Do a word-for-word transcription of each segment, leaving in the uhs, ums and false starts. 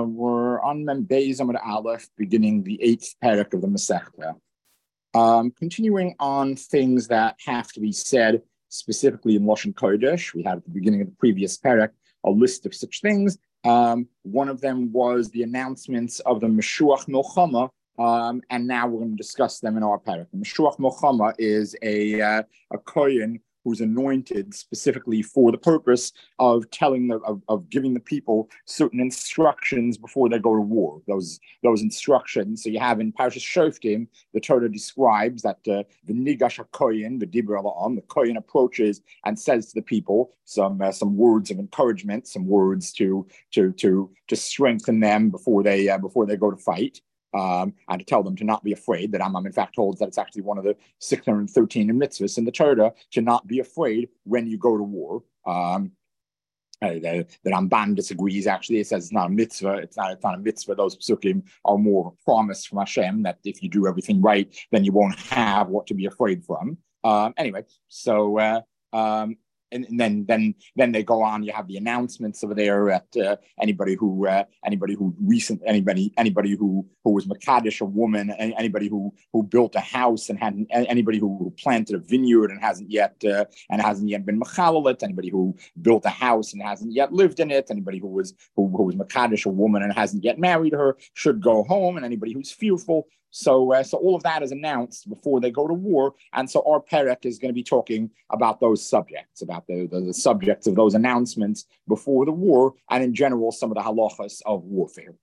Uh, we're on Mem Beis Amud Aleph, beginning the eighth parak of the Masechta. Um, continuing on things that have to be said specifically in Lashon Kodesh. We had at the beginning of the previous parak a list of such things. Um, one of them was the announcements of the Meshuach Milchama, um, and now we're going to discuss them in our parak. The Meshuach Milchama is a uh, a kohen who's anointed specifically for the purpose of telling the, of, of giving the people certain instructions before they go to war. Those those instructions. So you have in Parshas Shoftim, the Torah describes that uh, the Nigash HaKoyin, the Dibur Ala'am, the Koyin approaches and says to the people some uh, some words of encouragement, some words to to to to strengthen them before they uh, before they go to fight. Um, and to tell them to not be afraid. That Rambam, in fact, holds that it's actually one of the six hundred thirteen mitzvahs in the Torah to not be afraid when you go to war. Um, uh, the, the Ramban disagrees. Actually, it says it's not a mitzvah. It's not. It's not a mitzvah. Those psukim are more of a promise from Hashem that if you do everything right, then you won't have what to be afraid from. Um, anyway, so. Uh, um, And, and then, then, then they go on. You have the announcements over there at uh, anybody who, uh, anybody who recent, anybody, anybody who who was Makadish, a woman, anybody who who built a house and hadn't, anybody who planted a vineyard and hasn't yet uh, and hasn't yet been Machalalit, anybody who built a house and hasn't yet lived in it, anybody who was who, who was Makadish, a woman, and hasn't yet married her should go home, and anybody who's fearful. So, uh, so all of that is announced before they go to war, and so our parak is going to be talking about those subjects, about the, the, the subjects of those announcements before the war, and in general some of the halachas of warfare.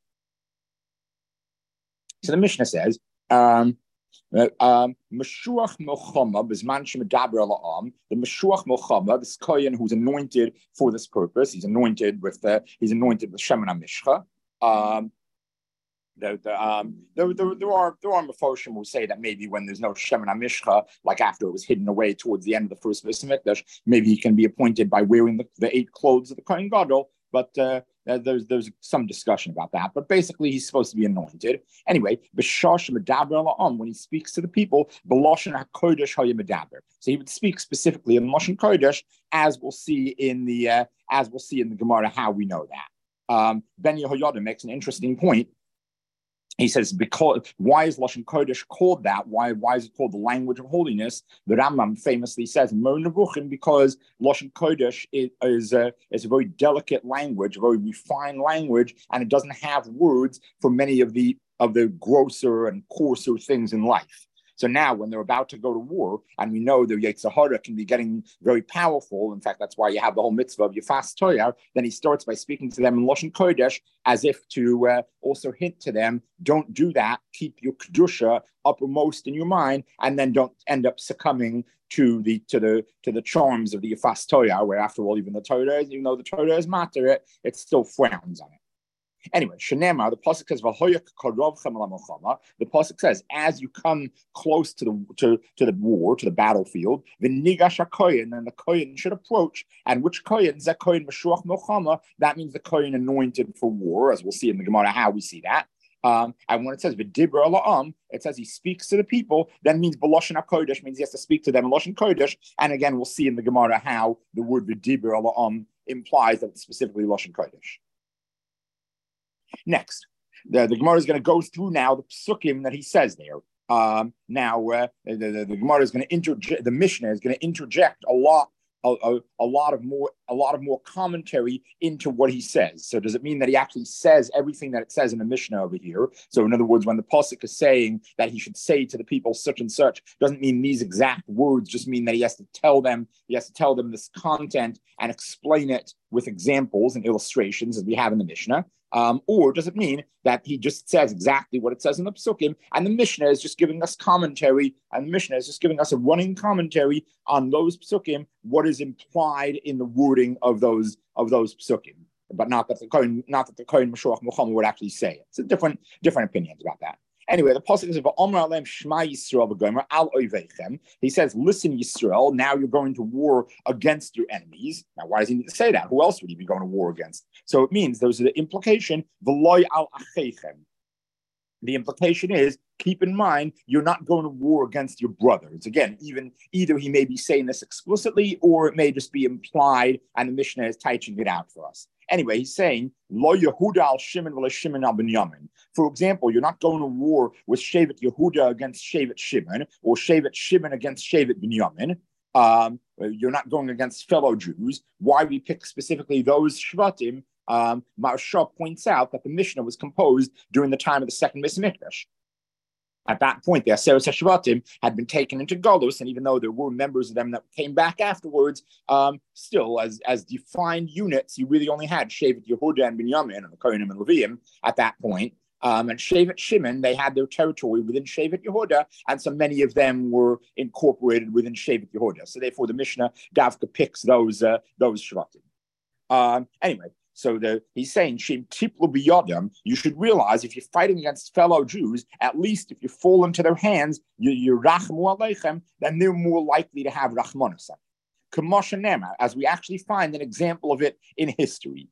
So the Mishnah says, um, Meshuach Milchama b'zman shemedaber ala'am. The Meshuach Milchama, this kohen who's anointed for this purpose, he's anointed with the, he's anointed with Shemen HaMishcha. Um, The, the, um, there, there, there are there are Mefoshim who say that maybe when there's no Shemen HaMishcha, like after it was hidden away towards the end of the first Beis Hamikdash, maybe he can be appointed by wearing the, the eight clothes of the Kohen Gadol. But uh, there's there's some discussion about that. But basically, he's supposed to be anointed anyway. When he speaks to the people, so he would speak specifically in Lashon Kodesh, as we'll see in the uh, as we'll see in the Gemara how we know that. Um, Ben Yehoyada makes an interesting point. He says, because why is Lashon Kodesh called that? Why, why is it called the language of holiness? The Rambam famously says, because Lashon Kodesh is, is, a, is a very delicate language, a very refined language, and it doesn't have words for many of the of the grosser and coarser things in life. So now when they're about to go to war, and we know the Yetzer Hara can be getting very powerful, in fact, that's why you have the whole mitzvah of Yefas Toyar, then he starts by speaking to them in Lashon Kodesh as if to uh, also hint to them, don't do that, keep your Kedusha uppermost in your mind, and then don't end up succumbing to the to the to the charms of the Yefas Toyar, where after all, even the Torah, even though the Torah is matter it, it still frowns on it. Anyway, Shenema, the pasuk says, the pasuk says, as you come close to the to, to the war, to the battlefield, the Nigash HaKoyin, and the Koyin should approach. And which Koyin? Zeh Koyin Meshuach Milchama. That means the Koyin anointed for war, as we'll see in the Gemara how we see that. Um, and when it says V'dibur ala'am, it says he speaks to the people. That means B'lashon HaKodesh means he has to speak to them in Lashon Kodesh. And again, we'll see in the Gemara how the word V'dibur ala'am implies that it's specifically Lashon Kodesh. Next, the, the Gemara is going to go through now the psukim that he says there. Um, now, uh, the, the, the Gemara is going to interject, the Mishnah is going to interject a lot, a, a, a lot of more, a lot of more commentary into what he says. So, does it mean that he actually says everything that it says in the Mishnah over here? So, in other words, when the pasuk is saying that he should say to the people such and such, doesn't mean these exact words. Just mean that he has to tell them, he has to tell them this content and explain it with examples and illustrations, as we have in the Mishnah. Um, or does it mean that he just says exactly what it says in the Psukim, and the Mishnah is just giving us commentary, and the Mishnah is just giving us a running commentary on those Psukim, what is implied in the wording of those of those Psukim, but not that the Kohen, not that the Kohen Meshuach Milchama would actually say it. So different different opinions about that. Anyway, the pasuk says, Shema Yisrael v'gomer al oiveichem. He says, listen, Yisrael, now you're going to war against your enemies. Now, why does he need to say that? Who else would he be going to war against? So it means, those are the implication, v'loy al acheichem. The implication is, keep in mind, you're not going to war against your brothers. Again, even either he may be saying this explicitly or it may just be implied, and the Mishnah is teaching it out for us. Anyway, he's saying, Lo Yehuda al Shimon v'lo Shimon al Binyamin. For example, you're not going to war with Shevet Yehuda against Shevet Shimon, or Shevet Shimon against Shevet Binyamin. Um, you're not going against fellow Jews. Why we pick specifically those Shvatim? Um, Maharsha points out that the Mishnah was composed during the time of the second Beis Mikdash. At that point, the Aseret HaShvatim had been taken into Golus, and even though there were members of them that came back afterwards, um, still, as, as defined units, you really only had Shevet Yehuda and Binyamin, and the Kohanim and Leviim at that point. Um, and Shevet Shimon, they had their territory within Shevet Yehuda, and so many of them were incorporated within Shevet Yehuda. So therefore, the Mishnah Davka picks those uh, those Shvatim. Um, anyway, so the, he's saying, Shem tiplu biyadam, you should realize if you're fighting against fellow Jews, at least if you fall into their hands, you, you're rachmu aleichem, then they're more likely to have rachmanus. Kamosha Nema, as we actually find an example of it in history.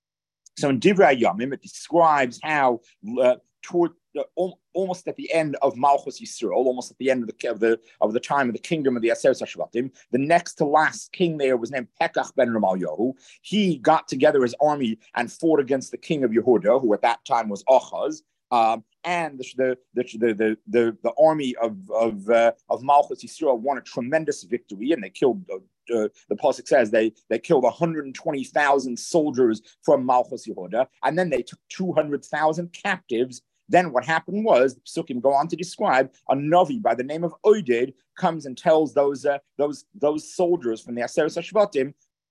So in Divrei Yamim, it describes how uh, toward the, almost at the end of Malchus Yisrael, almost at the end of the of the of the time of the kingdom of the Aseret HaShvatim, the next to last king there was named Pekach ben Ramalyahu. He got together his army and fought against the king of Yehuda, who at that time was Achaz. Um, and the the, the the the the army of of uh, of Malchus Yisrael won a tremendous victory, and they killed. Uh, Uh, the pasuk says they they killed one hundred twenty thousand soldiers from Malchus Yehuda, and then they took two hundred thousand captives. Then what happened was, the psukim go on to describe, a Navi by the name of Oded comes and tells those uh, those those soldiers from the Aseret HaShvatim,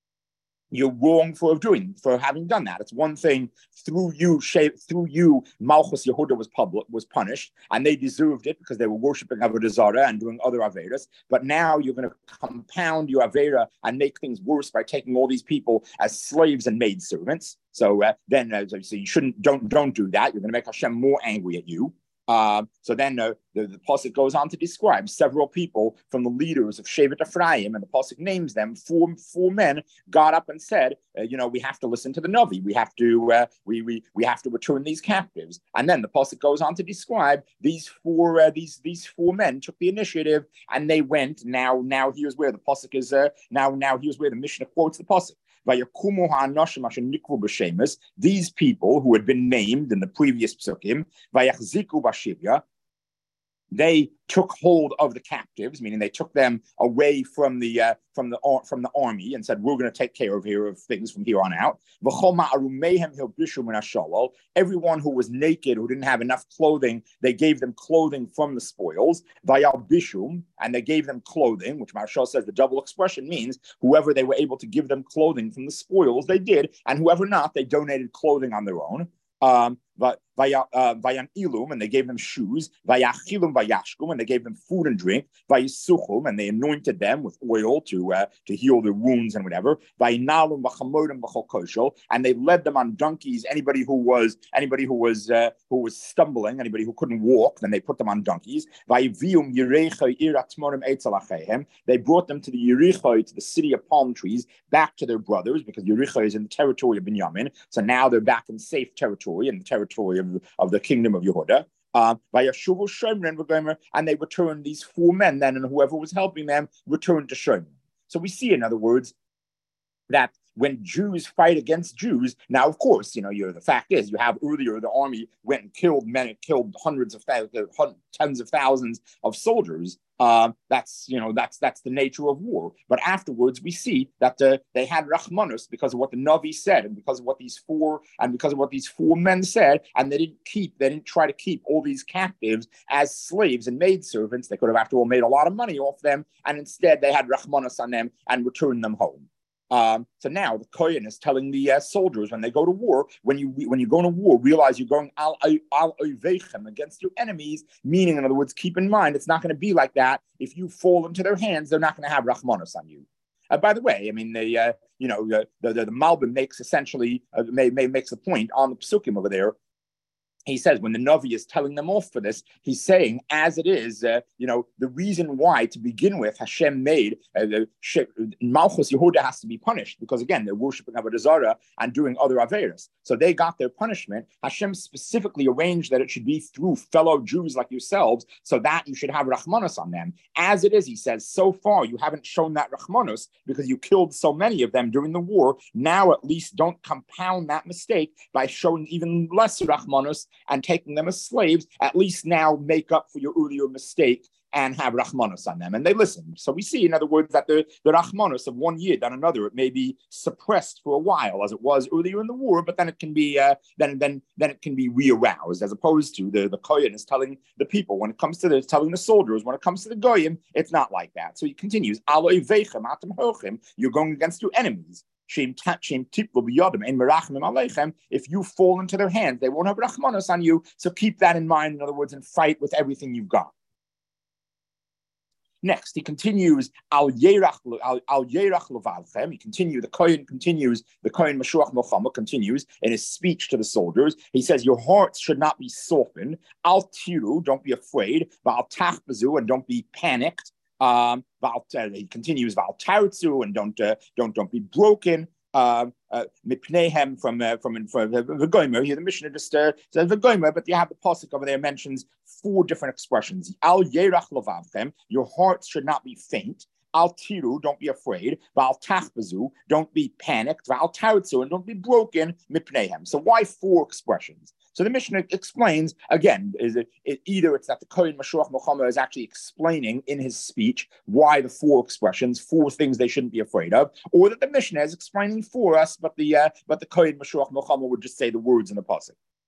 you're wrong for doing, for having done that. It's one thing through you, through you, Malchus Yehuda was public, was punished, and they deserved it because they were worshiping Avodah Zarah and doing other averas. But now you're going to compound your avera and make things worse by taking all these people as slaves and maidservants. So uh, then, uh, so you shouldn't, don't, don't do that. You're going to make Hashem more angry at you. Uh, so then uh, the, the Pasuk goes on to describe several people from the leaders of Shevet Ephraim, and the Pasuk names them. Four, four men got up and said, uh, you know, we have to listen to the Navi. We have to uh, we, we we have to return these captives. And then the Pasuk goes on to describe these four uh, these these four men took the initiative and they went. Now now here's where the Pasuk is. Uh, now now here's where the Mishnah quotes the Pasuk. These people who had been named in the previous psukim, they took hold of the captives, meaning they took them away from the uh, from the uh, from the army and said, "We're going to take care of here of things from here on out." Everyone who was naked, who didn't have enough clothing, they gave them clothing from the spoils. And they gave them clothing, which Maharsha says the double expression means whoever they were able to give them clothing from the spoils, they did, and whoever not, they donated clothing on their own. Um, Vayan ilum, and they gave them shoes. Vayachilum vayashkum, and they gave them food and drink. Vayisuchum, and they anointed them with oil to uh, to heal their wounds and whatever. Vayinalum vachamodim v'chokoshel, and they led them on donkeys. Anybody who was anybody who was uh, who was stumbling, anybody who couldn't walk, then they put them on donkeys. Vayivium yirecha iratzmorim etzalachehem. They brought them to the Yericho, to the city of palm trees, back to their brothers, because Yericho is in the territory of Binyamin. So now they're back in safe territory, in the territory of, of the kingdom of Yehuda. Uh, and they returned, these four men then, and whoever was helping them returned to Shomron. So we see, in other words, that when Jews fight against Jews, now of course, you know, you're, the fact is, you have earlier the army went and killed men, it killed hundreds of thousands, tens of thousands of soldiers. Uh, that's you know that's that's the nature of war. But afterwards, we see that uh, they had rachmanus because of what the Navi said, and because of what these four and because of what these four men said, and they didn't keep, they didn't try to keep all these captives as slaves and maidservants. They could have, after all, made a lot of money off them, and instead they had rachmanus on them and returned them home. Um, so now the Kohen is telling the uh, soldiers when they go to war, when you when you go to war, realize you're going al al oivechem, against your enemies. Meaning, in other words, keep in mind it's not going to be like that. If you fall into their hands, they're not going to have rachmanos on you. Uh, by the way, I mean the uh, you know the the, the Malbim makes essentially uh, may, may makes a point on the psukim over there he says when the Navi is telling them off for this, he's saying, as it is, uh, you know, the reason why to begin with Hashem made uh, the Malchus Yehuda has to be punished because again they're worshiping Avodah Zarah and doing other averos. So they got their punishment. Hashem specifically arranged that it should be through fellow Jews like yourselves, so that you should have Rachmanos on them. As it is, he says, so far you haven't shown that Rachmanos because you killed so many of them during the war. Now at least don't compound that mistake by showing even less Rachmanos and taking them as slaves. At least now make up for your earlier mistake and have Rachmanos on them. And they listened. So we see, in other words, that the, the Rachmanos of one year on another, it may be suppressed for a while, as it was earlier in the war, but then it can be uh, then then then it can be re-aroused, as opposed to the, the Kohen is telling the people, when it comes to the telling the soldiers, when it comes to the Goyim, it's not like that. So he continues, you're going against your enemies. If you fall into their hands, they won't have Rachmanos on you. So keep that in mind, in other words, and fight with everything you've got. Next, he continues, Al Yerach Al Yerach Levalchem. He continues, the Kohen continues, the Kohen Mashuach Milchama continues in his speech to the soldiers. He says, your hearts should not be softened. Al Tiru, don't be afraid. Val Tachbazu, and don't be panicked. Um, he continues, Val Tartzu, and don't uh, don't don't be broken. Um, uh, Mipnehem from uh, from from V'gomer. Here the Mishnah just uh, says V'gomer, but you have the pasuk over there mentions four different expressions. Al Yerach Levavchem, your hearts should not be faint. Al Tiru, don't be afraid. Val Tachbazu, don't be panicked. Val Tartzu, and don't be broken. Mipnehem. So why four expressions? So the Mishnah explains, again, is it, it either it's that the Kohen Mashuach Milchama is actually explaining in his speech why the four expressions, four things they shouldn't be afraid of, or that the Mishnah is explaining for us, but the uh, but the Kohen Mashuach Milchama would just say the words in the pasuk.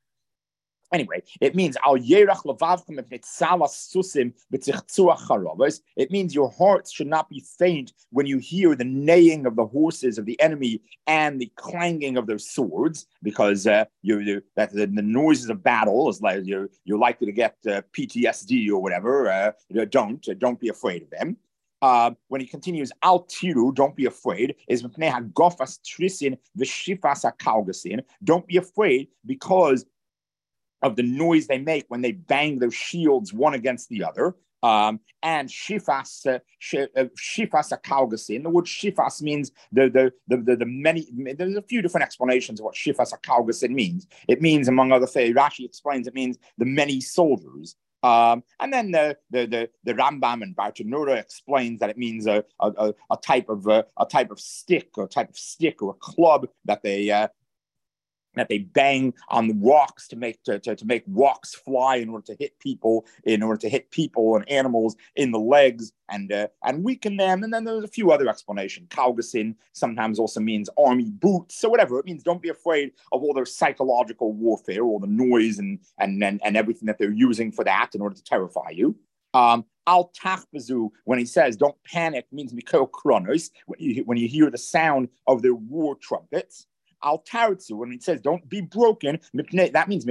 Anyway, it means Al Yerach Levavchem Susim B'Tzichtzua. It means your hearts should not be faint when you hear the neighing of the horses of the enemy and the clanging of their swords, because uh, you're, you're, that the, the noises of battle is like you're you're likely to get uh, P T S D or whatever. Uh, don't uh, don't be afraid of them. Uh, when he continues, Al Tiru, don't be afraid, is Gofas Trisin V'Shifas Kalgasin. Don't be afraid because of the noise they make when they bang their shields one against the other. Um, and shifas, uh, shifas akalgasin. The word shifas means the the, the the the many. There's a few different explanations of what shifas akalgasin means. It means, among other things, Rashi explains it means the many soldiers. Um, and then the the the, the Rambam and Bartanura explains that it means a a, a type of a, a type of stick or a type of stick or a club that they. Uh, that they bang on the rocks to make to, to, to make rocks fly in order to hit people, in order to hit people and animals in the legs and uh, and weaken them. And then there's a few other explanations. Kalgasin sometimes also means army boots. So whatever, it means don't be afraid of all their psychological warfare, all the noise and and and, and everything that they're using for that in order to terrify you. Um, Al Tachbazu, when he says don't panic, means Mikol Kronos, when you when you hear the sound of their war trumpets. Al Tartzu, when it says don't be broken, that means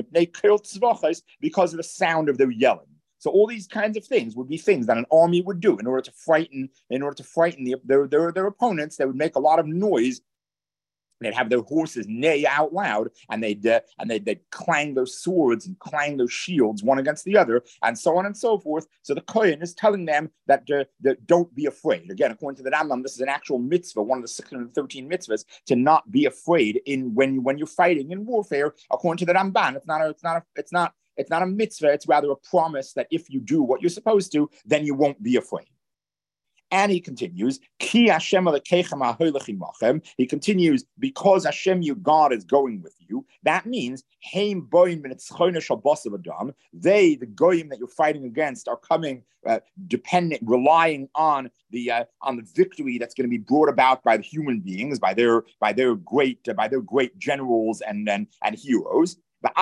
because of the sound of their yelling. So all these kinds of things would be things that an army would do in order to frighten, in order to frighten the, their, their, their opponents. They would make a lot of noise. They'd have their horses neigh out loud, and they'd uh, and they'd, they'd clang their swords and clang their shields one against the other, and so on and so forth. So the Kohen is telling them that, uh, that don't be afraid. Again, according to the Rambam, this is an actual mitzvah, one of the six hundred thirteen mitzvahs, to not be afraid in when when you're fighting in warfare. According to the Ramban, it's not a, it's not a, it's not it's not a mitzvah. It's rather a promise that if you do what you're supposed to, then you won't be afraid. And he continues, Ki Hashem he continues, because Hashem your God is going with you. That means they, the goyim that you're fighting against, are coming uh, dependent, relying on the uh, on the victory that's going to be brought about by the human beings, by their by their great uh, by their great generals and and, and heroes.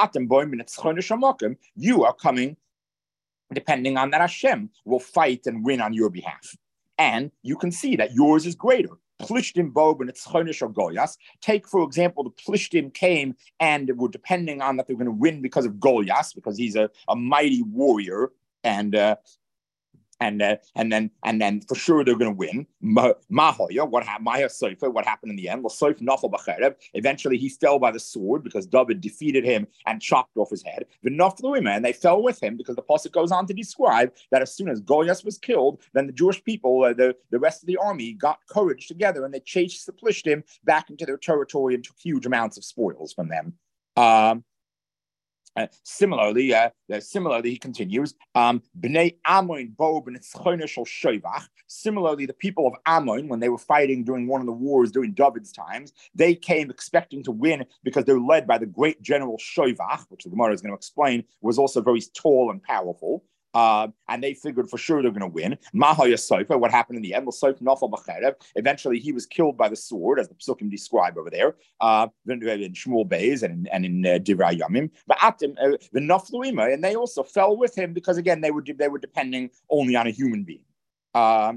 You are coming depending on that Hashem will fight and win on your behalf. And you can see that yours is greater. Plishtim Bob and its Chonish or Goliath. Take, for example, the Plishtim came and were depending on that they're going to win because of Goliath, because he's a, a mighty warrior and uh, And uh, and then and then for sure they're going to win. Mahoya, what happened? Maya Sofa, what happened in the end? Lasoif Nafal B'Cherev. Eventually, he fell by the sword because David defeated him and chopped off his head. The Nafluim, and they fell with him because the pasuk goes on to describe that as soon as Goliath was killed, then the Jewish people, uh, the the rest of the army, got courage together and they chased the Plishtim back into their territory and took huge amounts of spoils from them. Um, Uh, similarly, uh, uh, similarly, he continues, um, Bnei Ammon, Bob, and Shovach. Similarly, the people of Ammon, when they were fighting during one of the wars during David's times, they came expecting to win because they're led by the great general Shovach, which the Gemara is going to explain, was also very tall and powerful. Uh, and they figured for sure they're going to win. Mahaya Sofa, what happened in the end? Eventually, he was killed by the sword, as the Psukim describe over there, uh, in Shmuel Beis and, and in uh, Divrei Yamim. But Atim, uh, the Nafluima, and they also fell with him because again they were they were depending only on a human being. Um,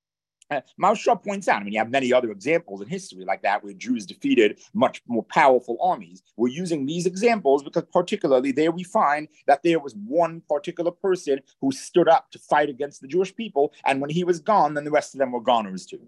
Uh, Maharsha points out, I mean, you have many other examples in history like that where Jews defeated much more powerful armies. We're using these examples because particularly there we find that there was one particular person who stood up to fight against the Jewish people, and when he was gone, then the rest of them were goners too.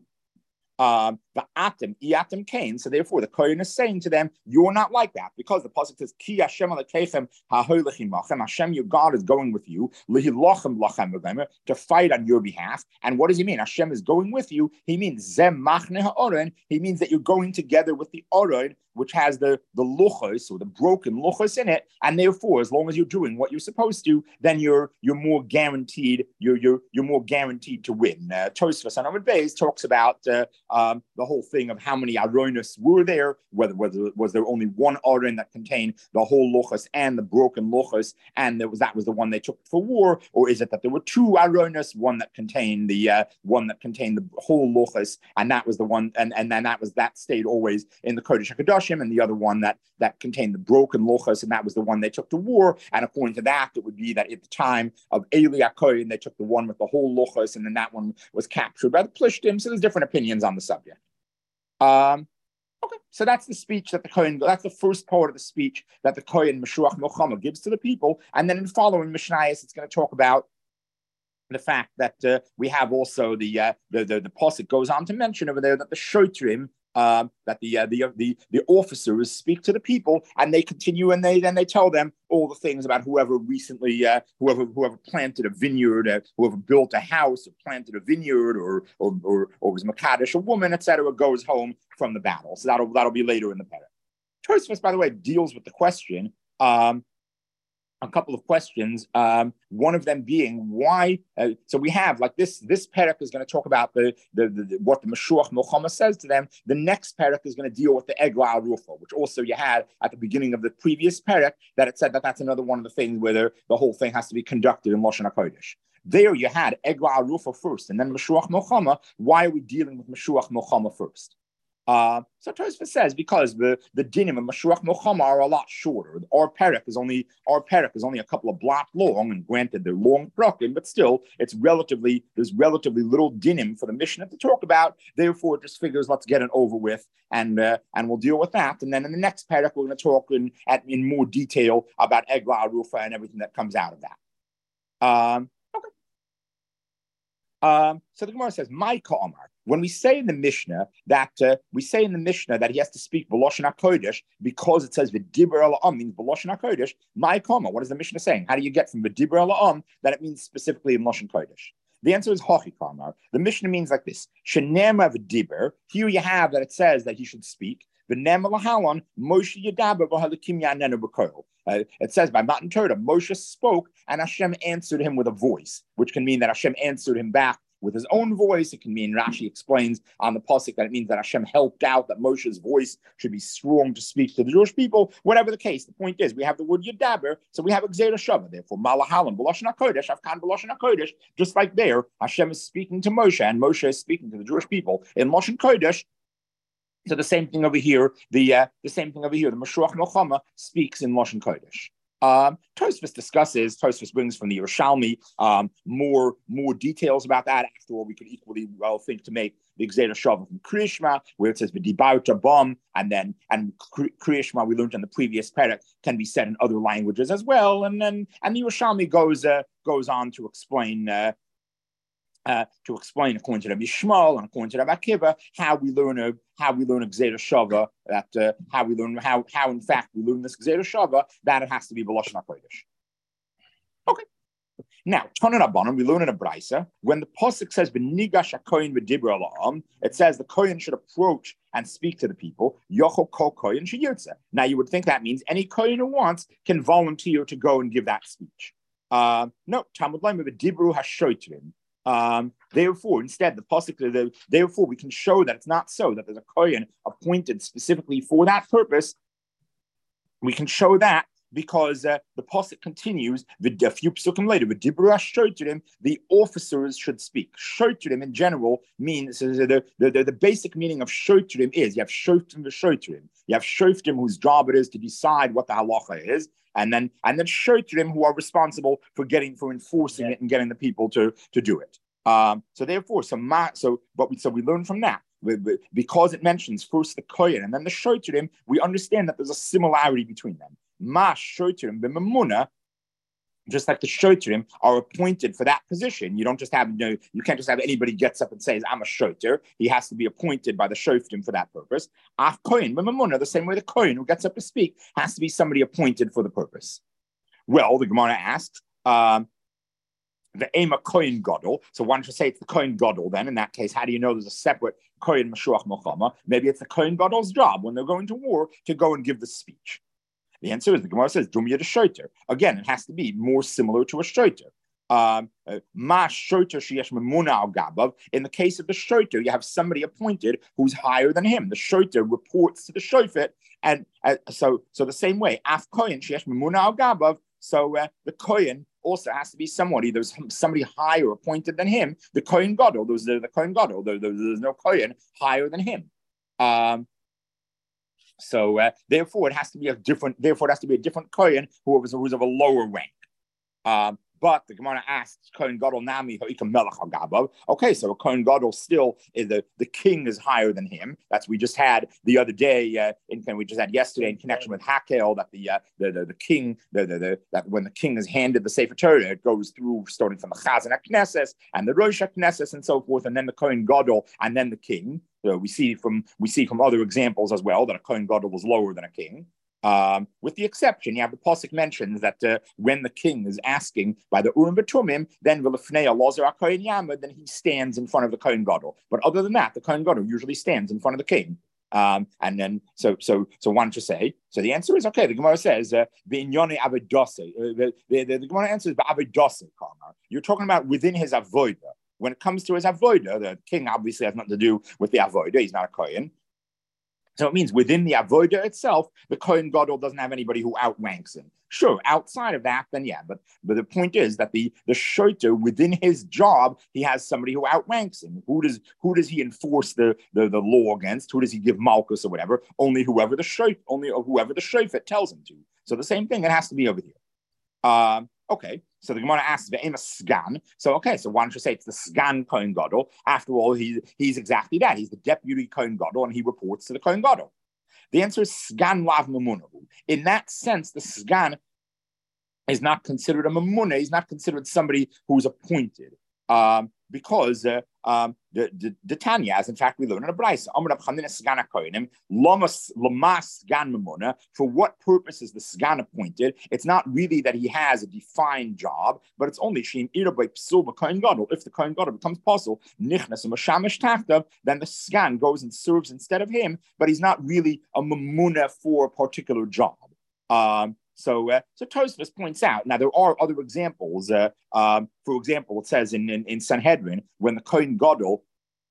Um, the atim, iatim Cain. So therefore, the Kohen is saying to them, "You're not like that," because the pasuk says, "Ki Hashem alekechem haholechim lachem." Hashem, your God, is going with you, lihilochem lachem v'gemer, to fight on your behalf. And what does he mean? Hashem is going with you. He means zem machne ha'oren. He means that you're going together with the oren, which has the the luchos or the broken luchos in it. And therefore, as long as you're doing what you're supposed to, then you're you're more guaranteed. You're you're you're more guaranteed to win. Uh, Tosfos on Amud Beis talks about. Uh, Um, the whole thing of how many aronos were there, whether, whether was there only one aron that contained the whole lochus and the broken lochus, and there was that was the one they took for war, or is it that there were two aronos, one that contained the uh, one that contained the whole lochus, and that was the one, and, and then that was that stayed always in the Kodesh HaKadoshim, and the other one that that contained the broken lochus, and that was the one they took to war. And according to that, it would be that at the time of Eli HaKohen, they took the one with the whole lochus, and then that one was captured by the Plishtim. So there's different opinions on the subject. Um, okay, so that's the speech that the Kohen, that's the first part of the speech that the Kohen Mashuach Milchama gives to the people. And then in following Mishnayos, it's going to talk about the fact that uh, we have also the, uh, the, the, the Pasuk goes on to mention over there that the Shotrim, Um, that the, uh, the the the officers speak to the people, and they continue and they then they tell them all the things about whoever recently, uh, whoever whoever planted a vineyard, uh, whoever built a house, or planted a vineyard, or or or, or was Makadish, a woman, et cetera, goes home from the battle. So that'll that'll be later in the parak. Tosfos, by the way, deals with the question. Um, A couple of questions. Um, one of them being why. Uh, so we have like this. This parak is going to talk about the, the, the, the what the Mashuach Milchama says to them. The next parak is going to deal with the Egla Arufa, which also you had at the beginning of the previous parak that it said that that's another one of the things where the, the whole thing has to be conducted in Lashon HaKodesh. There you had Egla Arufa first, and then Mashuach Milchama. Why are we dealing with Mashuach Milchama first? Uh, so Tosfos says because the, the dinim of Mashuach Milchama are a lot shorter. Our parak is only our parak is only a couple of blocks long, and granted they're long prakim, but still it's relatively there's relatively little dinim for the Mishnah to talk about. Therefore, it just figures let's get it over with, and uh, and we'll deal with that. And then in the next parak, we're going to talk in at, in more detail about Egla Arufa and everything that comes out of that. Um, okay. Um, so the Gemara says, "My Ka'amar." When we say in the Mishnah that uh, we say in the Mishnah that he has to speak B'Lashon HaKodesh because it says V'Diber Ela'am means B'Lashon HaKodesh, my comma, what is the Mishnah saying? How do you get from V'Diber Ela'am that it means specifically in Lashon Kodesh? The answer is Hachi Kamar. The Mishnah means like this: Shenema V'Diber. Here you have that it says that he should speak. V'Nema Lahalon Moshe Yadaber V'Halikim Yanenu B'Koil. It says by Matan Torah, Moshe spoke and Hashem answered him with a voice, which can mean that Hashem answered him back with his own voice. It can mean, Rashi explains on the pasuk that it means that Hashem helped out, that Moshe's voice should be strong to speak to the Jewish people. Whatever the case, the point is we have the word Yadaber, so we have Gzeira Shava. Therefore, Malahalim, B'Lashon HaKodesh, Afkan B'Lashon HaKodesh, just like there, Hashem is speaking to Moshe, and Moshe is speaking to the Jewish people in Lashon Kodesh. So the same thing over here, the uh, the same thing over here, the Mashuach Milchama speaks in Lashon Kodesh. Um, Tosfos discusses, Tosfos brings from the Yerushalmi um, more more details about that. After all, we could equally well think to make the Gzeira Shava from Kriya Shema, where it says V'Dibarta Bam, and then and Kriya Shema we learned in the previous parak can be said in other languages as well. And then and the Yerushalmi goes uh, goes on to explain. Uh, uh, to explain according to Rabbi Yishmael and according to Rabbi Akiva how we learn a how we learn a Gzeira Shava, that uh, how we learn how how in fact we learn this Gzeira Shava, that it has to be B'Lashon HaKodesh. Okay. Now, Tanan Rabbanan, we learn in a brisa when the pasuk says "B'nigash hakohen v'dibra la'am," it says the kohen should approach and speak to the people. Yochel kol kohen sheyirtzeh. Now, you would think that means any kohen who wants can volunteer to go and give that speech. Uh, no, Talmud Laim v'dibru hashoitrim. Um, therefore, instead, the pasuk, the, therefore, we can show that it's not so, that there's a kohen appointed specifically for that purpose. We can show that because uh, the pasuk continues, a few psukim later, the officers should speak. Shoitrim in general means, uh, the, the, the, the basic meaning of shoitrim is, you have shoitrim v'shoitrim. You have shoitrim whose job it is to decide what the halacha is, and then and then shoitrim who are responsible for getting, for enforcing yeah. it and getting the people to, to do it. Um, so therefore, so, ma, so, but we, so we learn from that. Because it mentions first the kohen and then the shoitrim, we understand that there's a similarity between them. Ma shoitrim b'memuna, just like the shoitrim are appointed for that position. You don't just have, you know, you can't just have anybody gets up and says, I'm a shoiter. He has to be appointed by the shoitrim for that purpose. Af kohen b'memuna, the same way the kohen who gets up to speak has to be somebody appointed for the purpose. Well, the Gemara asks, um, the Ema Kohen Gadol. So why don't you say it's the Kohen Gadol then? In that case, how do you know there's a separate Kohen Mashuach Milchama? Maybe it's the Kohen Gadol's job when they're going to war to go and give the speech. The answer is the Gemara says Dumya de Shoiter. Again, it has to be more similar to a Shoiter. Um, Ma Shoiter Sheyesh Memuna al Gabav. In the case of the Shoiter, you have somebody appointed who's higher than him. The Shoiter reports to the Shofet, and uh, so so the same way, Af Kohen Sheyesh Memuna al Gabav. So uh, the Kohen also has to be somebody, there's somebody higher appointed than him, the Kohen Gadol, there's the, the Kohen Gadol, there, there, there's no Kohen higher than him. Um, so uh, therefore it has to be a different, therefore it has to be a different Kohen who is, who is of a lower rank. Um, but the Gemara asks, Kohen Gadol Nami Ha'ikam Melech HaGabav. Okay, so a Kohen Gadol still is the, the king is higher than him. That's we just had the other day, uh, in, we just had yesterday in connection with Hakel, that the uh, the, the the king, the, the, the that when the king is handed the Sefer Torah, it goes through starting from the Chazan HaKnesses and the Rosh HaKnesses and so forth, and then the Kohen Gadol and then the king. So we see from we see from other examples as well that a Kohen Gadol was lower than a king. Um, with the exception, you have the pasuk mentions that uh, when the king is asking by the Urim V'Tumim, then v'lefnei Elazar HaKohen Yamad, then he stands in front of the Kohen Gadol. But other than that, the Kohen Gadol usually stands in front of the king. Um, and then, so, so, so, why don't you say? So the answer is okay. The Gemara says, "V'inyone avedase." The the the Gemara answers, "Avedase." You're talking about within his avoda. When it comes to his avoda, the king obviously has nothing to do with the avoda. He's not a kohen. So it means within the avoda itself, the Kohen Gadol doesn't have anybody who outranks him. Sure, outside of that, then yeah. But but the point is that the the shoiter within his job, he has somebody who outranks him. Who does who does he enforce the, the, the law against? Who does he give malchus or whatever? Only whoever the shoit, only whoever the shofet tells him to. So the same thing, it has to be over here. Um, okay. So the Gemara asks, "Ve'ema sgan." So okay, so why don't you say it's the sgan Kohen Gadol? After all, he, he's exactly that. He's the deputy Kohen Gadol, and he reports to the Kohen Gadol. The answer is sgan lav mamunahu. In that sense, the sgan is not considered a mamuna. He's not considered somebody who's appointed, um, because uh, um, the, the, the Tanya, as in fact we learn in a brayso, Amar Rab Chanina sgan hakohenim lamas lamas sgan mamuna. For what purpose is the sgan appointed? It's not really that he has a defined job, but it's only sheim ira by psul b'kohen gadol. If the kohen gadol becomes pasul nichnas and mashamish tachtav, then the sgan goes and serves instead of him. But he's not really a mamuna for a particular job. Um, So, uh, so Tosfos points out. Now, there are other examples. Uh, um, for example, it says in, in, in Sanhedrin, when the Kohen Gadol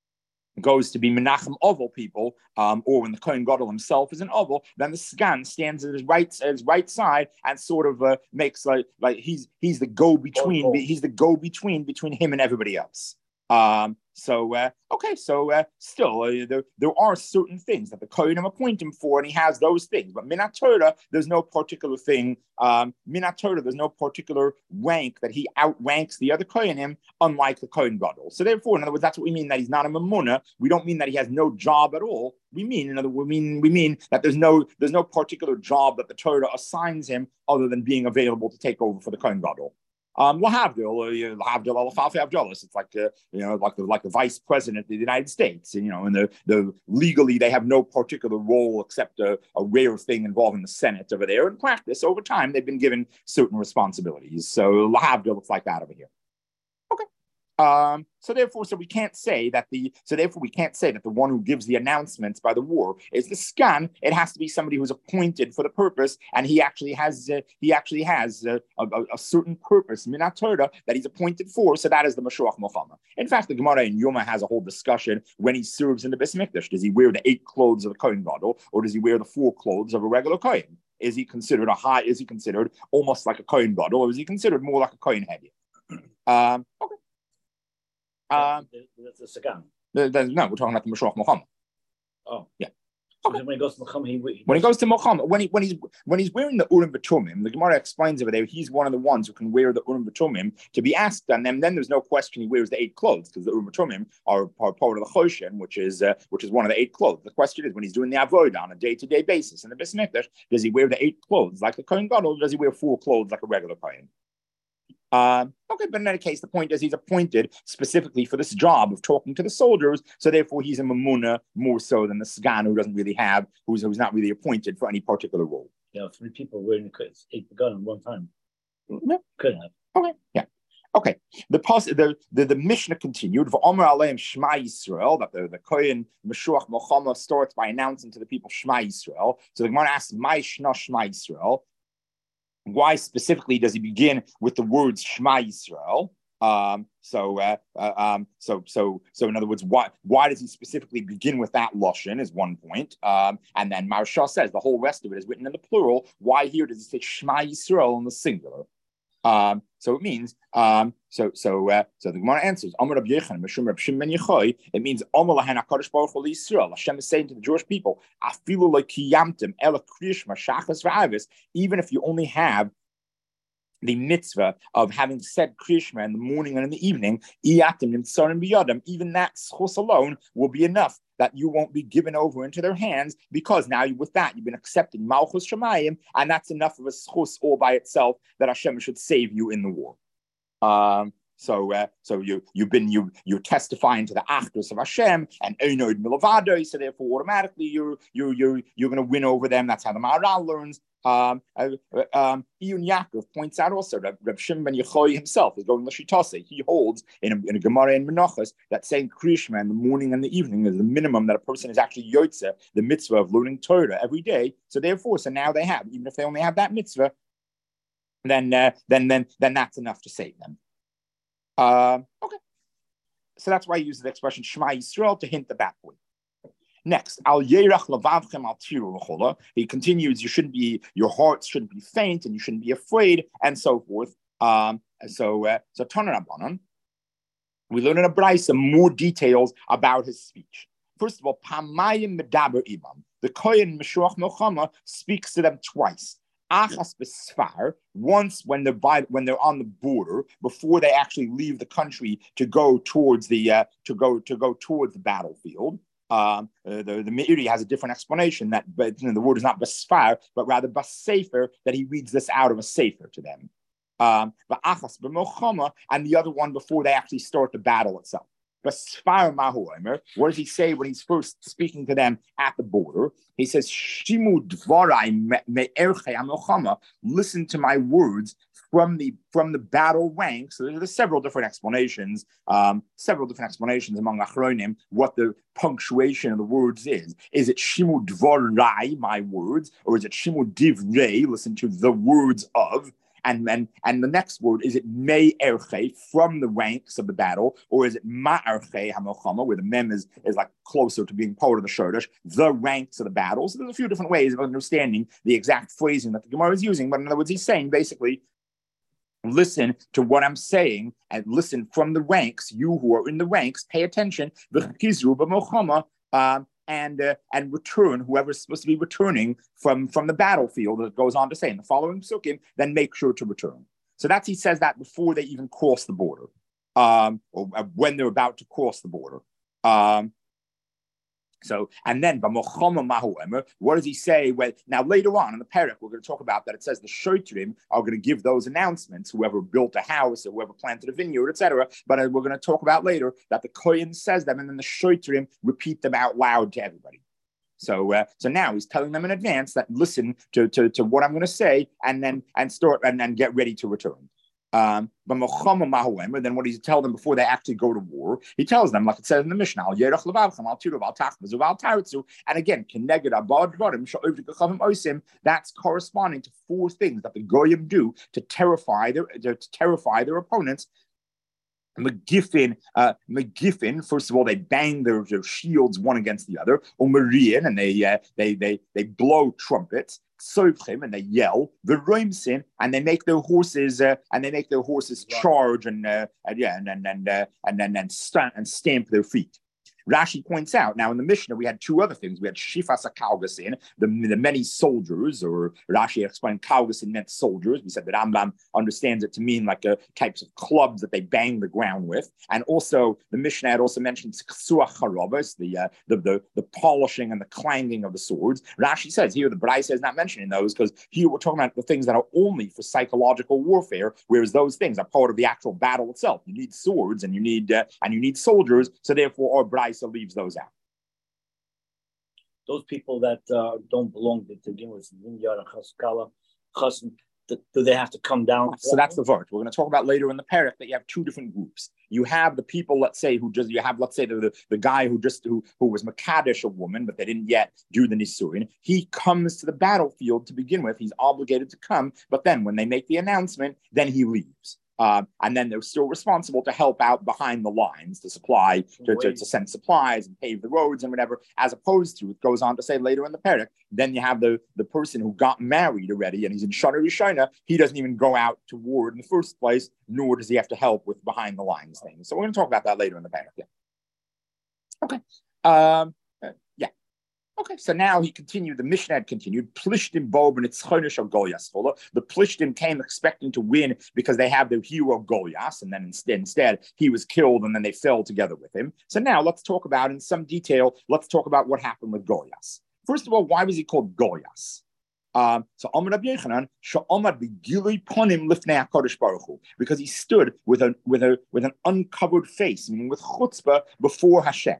goes to be Menachem Oval people, um, or when the Kohen Gadol himself is an Oval, then the Sgan stands at his right, at his right side and sort of uh, makes like like he's he's the go between. Oh, oh. He's the go between between him and everybody else. Um, so, uh, okay, so uh, still, uh, there, there are certain things that the Kohenim appoint him for, and he has those things. But Minat Torah, there's no particular thing. Um, Minat Torah, there's no particular rank that he outranks the other Kohenim, unlike the Kohen Gadol. So therefore, in other words, that's what we mean that he's not a Mamuna. We don't mean that he has no job at all. We mean, in other words, we mean, we mean that there's no there's no particular job that the Torah assigns him other than being available to take over for the Kohen Gadol. Um, Lahavdil, Lahavdil, Lahavdil. It's like uh, you know, like the like the vice president of the United States. And, you know, and the the legally they have no particular role except a, a rare thing involving the Senate over there. In practice, over time, they've been given certain responsibilities. So Lahavdil looks like that over here. Okay. Um, so therefore, so we can't say that the so therefore we can't say that the one who gives the announcements by the war is the sgan. It has to be somebody who's appointed for the purpose, and he actually has uh, he actually has uh, a, a, a certain purpose, minat Torah, that he's appointed for. So that is the Mashuach Milchama. In fact, the Gemara in Yoma has a whole discussion when he serves in the Beis Mikdash. Does he wear the eight clothes of the Kohen Gadol, or does he wear the four clothes of a regular Kohen? Is he considered a high? Is he considered almost like a Kohen Gadol, or is he considered more like a Kohen Hedia? Um, okay. Um, That's a Sagan. No, we're talking about the Mashuach Milchama. Oh, yeah. So okay. When he goes to Milchama, he, he when he goes to Milchama, when he when he's when he's wearing the Urim V'Tumim, the Gemara explains over there, he's one of the ones who can wear the Urim V'Tumim to be asked on them. Then there's no question he wears the eight clothes because the Urim V'Tumim are, are part of the Choshen, which is uh, which is one of the eight clothes. The question is when he's doing the Avodah on a day-to-day basis in the Beis Mikdash, does he wear the eight clothes like the Kohen Gadol, or does he wear four clothes like a regular Kohen? Um, okay, but in any case, the point is he's appointed specifically for this job of talking to the soldiers, so therefore he's a mamuna more so than the sgan who doesn't really have, who's who's not really appointed for any particular role. Yeah, three people wearing eight gun at one time. Yeah. Could have. Okay, yeah. Okay, the the the, the Mishnah continued. V'omer aleim Shema Yisrael, that the, the Kohen Mashuach Milchama starts by announcing to the people Shema Yisrael. So the Gemara asks, "My Shna Shema Yisrael." Why specifically does he begin with the words Shema Yisrael? Um, so, uh, uh, um, so, so, so, in other words, why why does he specifically begin with that lashon? Is one point, um, and then Maharsha says the whole rest of it is written in the plural. Why here does he say Shema Yisrael in the singular? Um, so it means, um, so, so, uh, so the Gemara answers, Amar Rabbi Yechon, Mishum Rabbi Shimon ben Yochai. It means, Amar lahen HaKadosh Baruch Hu Yisrael. Hashem is saying to the Jewish people, Afilu lekiyamtem ela kriyishma shachas v'avis. Even if you only have the mitzvah of having said Krishma in the morning and in the evening, even that schus alone will be enough that you won't be given over into their hands, because now you, with that you've been accepting Malchus Shemayim, and that's enough of a schus all by itself that Hashem should save you in the war. Um, So, uh, so you you've been you you're testifying to the achdus of Hashem and Einod Milavado. So therefore, automatically you're you you you're going to win over them. That's how the Maharal learns. Um, uh, um, Iyun Yaakov points out also that Reb Shimon ben Yochai himself is going l'shitase. He holds in a, in a Gemara in Menachos that saying Krishma in the morning and the evening is the minimum that a person is actually yotze, the mitzvah of learning Torah every day. So therefore, so now they have, even if they only have that mitzvah, then uh, then then then that's enough to save them. Um, okay, so that's why I use the expression Shema Yisrael to hint at that point. Next, al yerach lavavchem al tiru v'chola. He continues, you shouldn't be, your hearts shouldn't be faint, and you shouldn't be afraid, and so forth. Um, so, uh, so Tanan Rabbanan, we learn in a brayso more details about his speech. First of all, pamayim medaber imam. The Kohen Mashuach Milchama speaks to them twice. Achas b'sfar, once when they're by, when they're on the border, before they actually leave the country to go towards the uh, to go to go towards the battlefield. Um, uh, the the Meiri has a different explanation that, but you know, the word is not b'sfar, but rather b'sefer, that he reads this out of a sefer to them. Um, but achas b'milchama, and the other one before they actually start the battle itself. B'sfar mahu omer. What does he say when he's first speaking to them at the border? He says, "Shimu dvarai me'erchei hamilchama." Listen to my words from the from the battle ranks. So there's several different explanations, um, several different explanations among achronim what the punctuation of the words is. Is it shimu dvarai, my words, or is it shimu divrei, listen to the words of? And then, and the next word, is it me erche, from the ranks of the battle, or is it ma erche hamilchama, where the mem is, is like closer to being part of the shoresh, the ranks of the battle? So there's a few different ways of understanding the exact phrasing that the Gemara is using. But in other words, he's saying basically, listen to what I'm saying and listen from the ranks. You who are in the ranks, pay attention. Um, and uh, and return, whoever's supposed to be returning from, from the battlefield, it goes on to say in the following psukim, then make sure to return. So that's, he says that before they even cross the border, um, or when they're about to cross the border. Um, So, and then, what does he say? When, now, later on in the parak, we're going to talk about that. It says the shotrim are going to give those announcements, whoever built a house or whoever planted a vineyard, et cetera. But we're going to talk about later that the kohen says them, and then the shotrim repeat them out loud to everybody. So, uh, so now he's telling them in advance that listen to, to, to what I'm going to say, and then and start and then get ready to return. Um, but then what does he tell them before they actually go to war? He tells them, like it says in the Mishnah, and again, that's corresponding to four things that the Goyim do to terrify their to terrify their opponents. McGiffin, uh, McGiffin. First of all, they bang their, their shields one against the other. Or Marian, and they uh, they they they blow trumpets. Sovchim, and they yell. The Roimsin, and they make their horses uh, and they make their horses charge and uh, and yeah and and and uh, and then and stamp and stamp their feet. Rashi points out, now in the Mishnah, we had two other things. We had Shifas HaKalgasin, the, the many soldiers, or Rashi explained Kalgasin meant soldiers. We said that Rambam understands it to mean like uh, types of clubs that they bang the ground with. And also, the Mishnah had also mentioned Ksuach Harabas, the, uh, the, the, the polishing and the clanging of the swords. Rashi says here, the Braisa is not mentioning those because here we're talking about the things that are only for psychological warfare, whereas those things are part of the actual battle itself. You need swords and you need uh, and you need soldiers, so therefore our Braisa leaves those out. Those people that uh, don't belong to the Gimlis, Vineyard and Chaskala, Chasm, do they have to come down? So that's the verse. We're going to talk about later in the parak that you have two different groups. You have the people, let's say, who just, you have, let's say, the, the, the guy who just, who, who was Makadesh, a woman, but they didn't yet do the Nisurin. He comes to the battlefield to begin with. He's obligated to come, but then when they make the announcement, then he leaves. Uh, and then they're still responsible to help out behind the lines, to supply, to, to, to send supplies and pave the roads and whatever, as opposed to, it goes on to say later in the parak, then you have the, the person who got married already and he's in Shana Rishona, he doesn't even go out to war in the first place, nor does he have to help with behind the lines things. So we're going to talk about that later in the parak. Yeah. Okay. Um, uh, yeah. Okay, so now he continued, the Mishnah had continued, Plishtim Bob and it's Chonish of Goliath. The Plishtim came expecting to win because they have their hero Goliath, and then instead, instead he was killed and then they fell together with him. So now let's talk about, in some detail, let's talk about what happened with Goliath. First of all, why was he called Goliath? Um, so Amar Rabbi Yochanan, Sha'amar b'gilui ponim lifnei HaKadosh Baruch Hu, because he stood with a with a with an uncovered face, meaning with chutzpah before Hashem.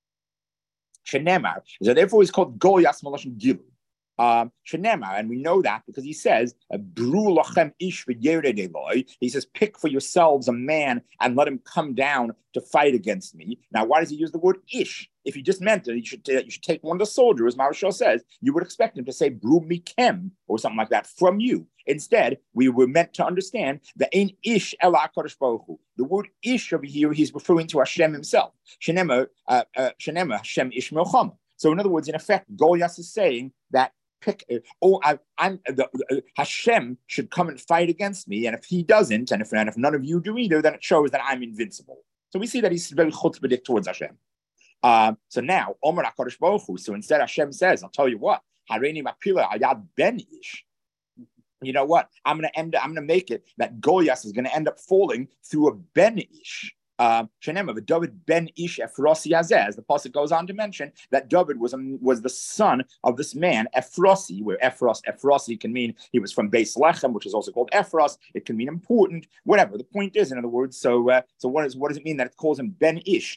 Shenemar. So therefore he's called Goliath Malashon Gilu. Um, Shenemar, and we know that because he says, Bru lachem ish v'yerei Eloi. He says, pick for yourselves a man and let him come down to fight against me. Now, why does he use the word ish? If he just meant it, you should, uh, you should take one of the soldiers, Marshall says, you would expect him to say, Bru mikem, or something like that, from you. Instead, we were meant to understand the ein ish el HaKadosh Baruch Hu. The word ish over here, he's referring to Hashem himself. Shenemar, uh, uh, Shenemar, Hashem ish melchama. So in other words, in effect, Goliath is saying that pick, uh, oh, I, I'm the, uh, Hashem should come and fight against me, and if he doesn't, and if, and if none of you do either, then it shows that I'm invincible. So we see that he's very chutzpahdik towards Hashem. Uh, so now, Omer HaKadosh Baruch Hu, so instead Hashem says, I'll tell you what, Hareini Mapila Ayad Ben Ish. You know what? I'm going to end. I'm going to make it that Goliath is going to end up falling through a Ben Ish. Shenema, the David Ben Ish Ephrosi Azeh, as the pasuk goes on to mention that David was um, was the son of this man Ephrosi, where Ephros Ephrosi can mean he was from Beis Lechem, which is also called Ephros. It can mean important, whatever. The point is, in other words, so uh, so what is what does it mean that it calls him Ben Ish?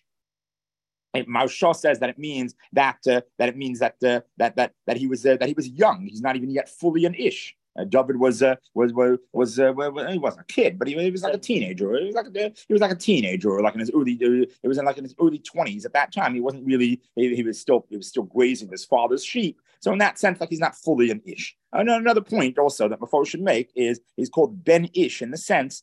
Marsha says that it means that uh, that it means that uh, that that that he was uh, that he was young. He's not even yet fully an Ish. Uh, David was uh, was was was uh, well, he wasn't a kid, but he, he was like a teenager. He was like a, he was like a teenager, or like in his early. Uh, it was in like in his early twenties at that time. He wasn't really. He, he was still. He was still grazing his father's sheep. So in that sense, like he's not fully an Ish. And another point also that Mephosh should make is he's called Ben Ish in the sense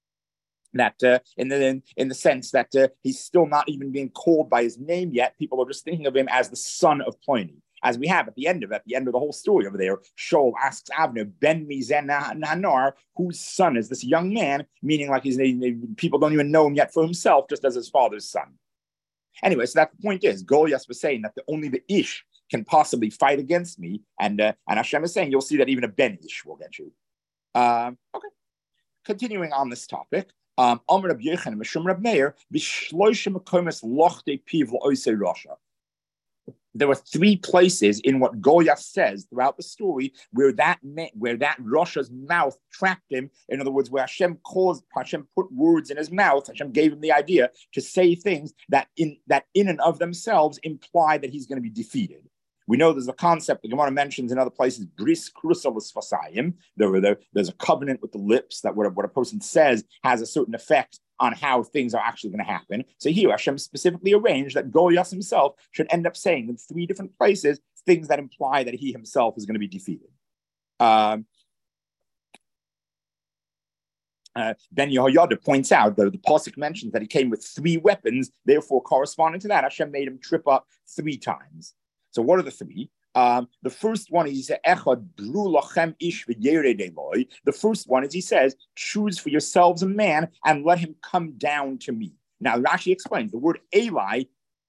that uh, in the in, in the sense that uh, he's still not even being called by his name yet. People are just thinking of him as the son of Pliny. As we have at the end of at the end of the whole story over there, Shaul asks Avner, Ben Mizen Hanar, whose son is this young man? Meaning, like he's people don't even know him yet for himself, just as his father's son. Anyway, so that the point is, Goliath was saying that the, only the Ish can possibly fight against me, and uh, and Hashem is saying you'll see that even a Ben Ish will get you. Um, okay, continuing on this topic. Um, Amr Rabbi Yochanan, Mishum Rabbi Meir, Bishloisha Mekomes Lochte Piv L'Oisei Rasha. there were three places in what Goya says throughout the story where that where that Rasha's mouth trapped him. In other words, where Hashem caused Hashem put words in his mouth. Hashem gave him the idea to say things that in that in and of themselves imply that he's going to be defeated. We know there's a concept the Gemara mentions in other places, bris krusalis fasayim. There, there, there's a covenant with the lips that what a, what a person says has a certain effect on how things are actually going to happen. So here, Hashem specifically arranged that Goliath himself should end up saying in three different places things that imply that he himself is going to be defeated. Um, Uh, Ben Yehoyada points out that the Pasuk mentions that he came with three weapons, therefore corresponding to that, Hashem made him trip up three times. So what are the three? Um, the first one is Echad Bru Lachem Ish V'Yerei Eloi. The first one is he says, choose for yourselves a man and let him come down to me. Now Rashi explains the word Eli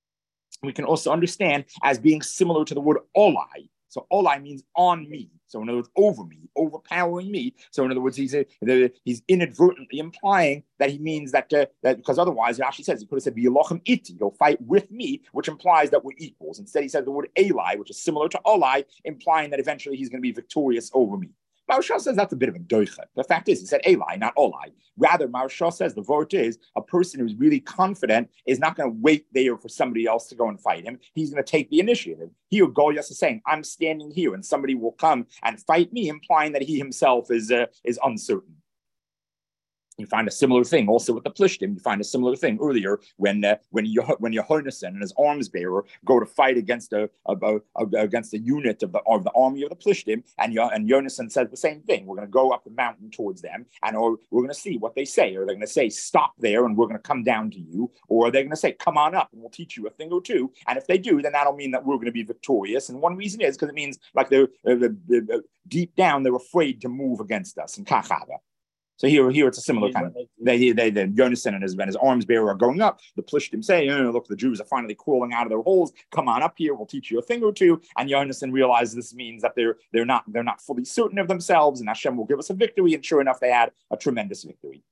we can also understand as being similar to the word Olai. So Olai means on me. So in other words, over me, overpowering me. So in other words, he's a, he's inadvertently implying that he means that, uh, that because otherwise, it actually says, he could have said, V'yilochem iti, he'll fight with me, which implies that we're equals. Instead, he said the word Eli, which is similar to Olai, implying that eventually he's going to be victorious over me. Maharsha says that's a bit of a doicha. The fact is, he said Eli, not Olai. Rather, Maharsha says the vort is a person who's really confident is not going to wait there for somebody else to go and fight him. He's going to take the initiative. Here, Goliath is saying, I'm standing here and somebody will come and fight me, implying that he himself is, uh, is uncertain. You find a similar thing also with the Plishtim. You find a similar thing earlier when uh, when Yeh- when Yehonasan and his arms bearer go to fight against a, a, a, a against a unit of the of the army of the Plishtim, and Ye- and Yonasan says the same thing. We're going to go up the mountain towards them, and or we're going to see what they say. Or they're going to say, "Stop there," and we're going to come down to you. Or they're going to say, "Come on up, and we'll teach you a thing or two." And if they do, then that'll mean that we're going to be victorious. And one reason is because it means like they're, they're, they're, they're deep down they're afraid to move against us. And kachava. So here, here it's a similar kind of. They, they, they, Yonasan and his, and his arms bearer are going up. The Plishtim say, oh, "Look, the Jews are finally crawling out of their holes. Come on up here. We'll teach you a thing or two." And Yonasan realizes this means that they're they're not they're not fully certain of themselves, and Hashem will give us a victory. And sure enough, they had a tremendous victory.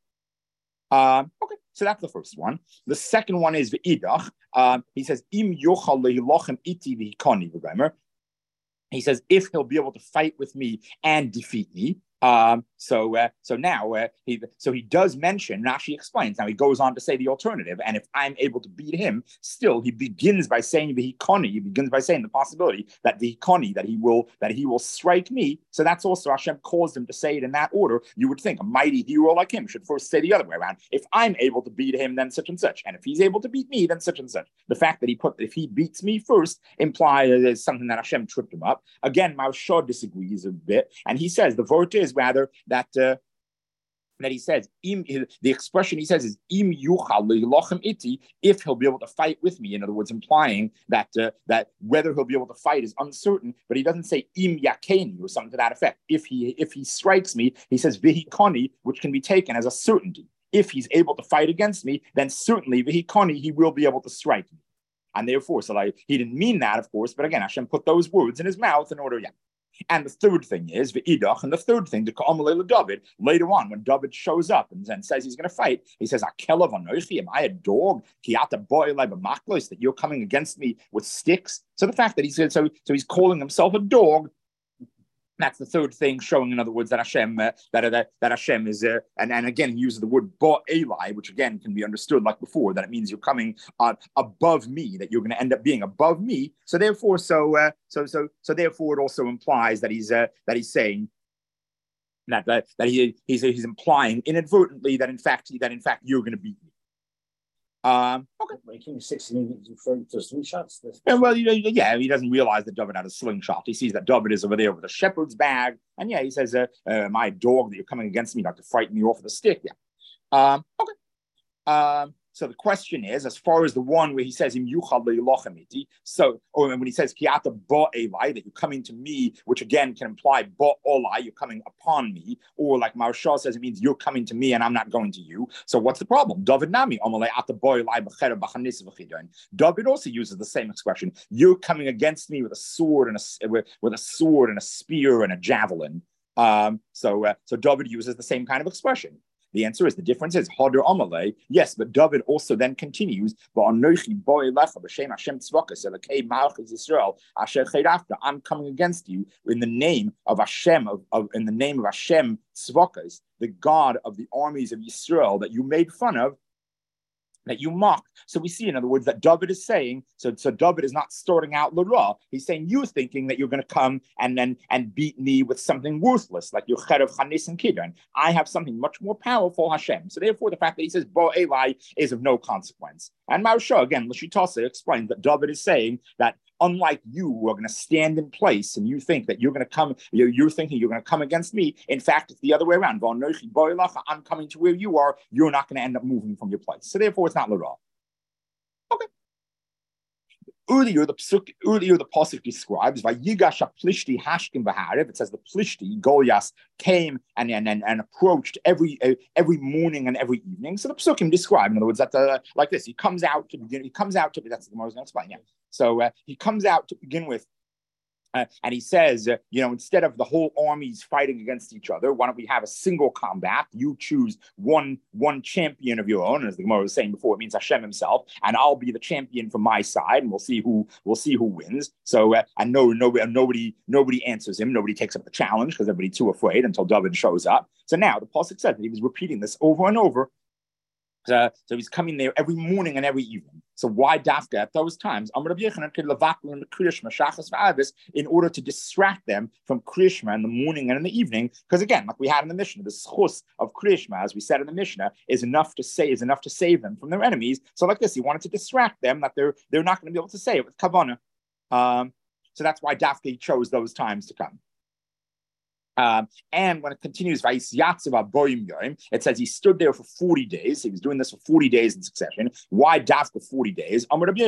Um, okay, so that's the first one. The second one is V'idach. Um, he says, "Im yochal lehilochem iti v'hikoni v'gomer." He says, if he'll be able to fight with me and defeat me. Um, so, uh, so now, uh, he, so he does mention, Rashi explains, now he goes on to say the alternative, and if I'm able to beat him, still, he begins by saying the hikoni, he begins by saying the possibility that the hikoni, that he will, that he will strike me, so that's also, Hashem caused him to say it in that order. You would think a mighty hero like him should first say the other way around, if I'm able to beat him, then such and such, and if he's able to beat me, then such and such. The fact that he put, if he beats me first, implies there's something that Hashem tripped him up. Again, Maharsha disagrees a bit, and he says, the vort is rather that uh, that he says im, the expression he says is im yuchal leilochem iti, if he'll be able to fight with me. In other words, implying that uh, that whether he'll be able to fight is uncertain. But he doesn't say im yakeni or something to that effect. If he if he strikes me, he says vihikoni, which can be taken as a certainty. If he's able to fight against me, then certainly vihikoni, he will be able to strike me. And therefore, so like he didn't mean that, of course. But again, Hashem put those words in his mouth in order, yeah. And the third thing is V'idach, and the third thing to Ka'amalei David later on when David shows up and, and says he's going to fight, he says, "Akelav anochi, am I a dog? Kiata boy like b'maklos, that you're coming against me with sticks." So the fact that he said so, so he's calling himself a dog. That's the third thing, showing, in other words, that Hashem uh, that, uh, that that Hashem is, uh, and and again he uses the word ba Eli, which again can be understood like before, that it means you're coming uh, above me, that you're going to end up being above me. So therefore, so uh, so so so therefore, it also implies that he's uh, that he's saying that that, that he he's he's implying inadvertently that in fact that in fact you're going to beat me. Um, okay. Making sixteen, he's referring to slingshots. Yeah, well, you know, yeah, he doesn't realize that David had a slingshot. He sees that David is over there with a shepherd's bag, and yeah, he says, uh, uh, "My dog, that you're coming against me, not to frighten me off with a stick." Yeah. Um, okay. Um, so the question is, as far as the one where he says "Im yuchal leilochem iti," so, or when he says "Kiata ba Eli," that you're coming to me, which again can imply ba olai, you're coming upon me, or like Maharsha says, it means you're coming to me and I'm not going to you. So what's the problem? David nami amalei ata ba Eli b'cherev b'chanis v'chidon. David also uses the same expression. You're coming against me with a sword and a with, with a sword and a spear and a javelin. Um, so uh, so David uses the same kind of expression. The answer is the difference is Hadar Amalei. Yes, but David also then continues. I'm coming against you in the name of Hashem, of, of in the name of Hashem Tzvakas, the God of the armies of Yisrael that you made fun of, that you mocked. So we see, in other words, that David is saying, so, so David is not starting out Lara. He's saying, you're thinking that you're going to come and then and beat me with something worthless, like your Cherev Chanis and Kidron. I have something much more powerful, Hashem. So therefore, the fact that he says, Bo Eli is of no consequence. And Maharsha, again, Lashitasa explains that David is saying that unlike you who are going to stand in place and you think that you're going to come, you're, you're thinking you're going to come against me. In fact, it's the other way around. I'm coming to where you are. You're not going to end up moving from your place. So therefore, it's not Lara. Okay. Earlier, the psuk, earlier the pasuk describes Vayigash Plishti Hashkim Baharev. It says the Plishti Goliath came and and, and, and approached every uh, every morning and every evening. So the psukim describe, in other words, that uh, like this. He comes out to begin. He comes out to. That's the Gemara's going to explain. Yeah. So uh, he comes out to begin with. Uh, and he says, uh, you know, instead of the whole armies fighting against each other, why don't we have a single combat? You choose one one champion of your own, as the Gemara was saying before. It means Hashem himself, and I'll be the champion from my side, and we'll see who we'll see who wins. So, uh, and no, no, nobody nobody answers him. Nobody takes up the challenge because everybody's too afraid until David shows up. So now the pasuk said that he was repeating this over and over. Uh, so he's coming there every morning and every evening. So why Dafka at those times? In order to distract them from Kriyishma in the morning and in the evening, because again, like we had in the Mishnah, the schus of Kriyishma, as we said in the Mishnah, is enough to say is enough to save them from their enemies. So like this, he wanted to distract them that they're they're not going to be able to say it with Kavanah. Um, so that's why Dafka chose those times to come. Um, and when it continues, it says he stood there for forty days. He was doing this for forty days in succession. Why dafka forty days?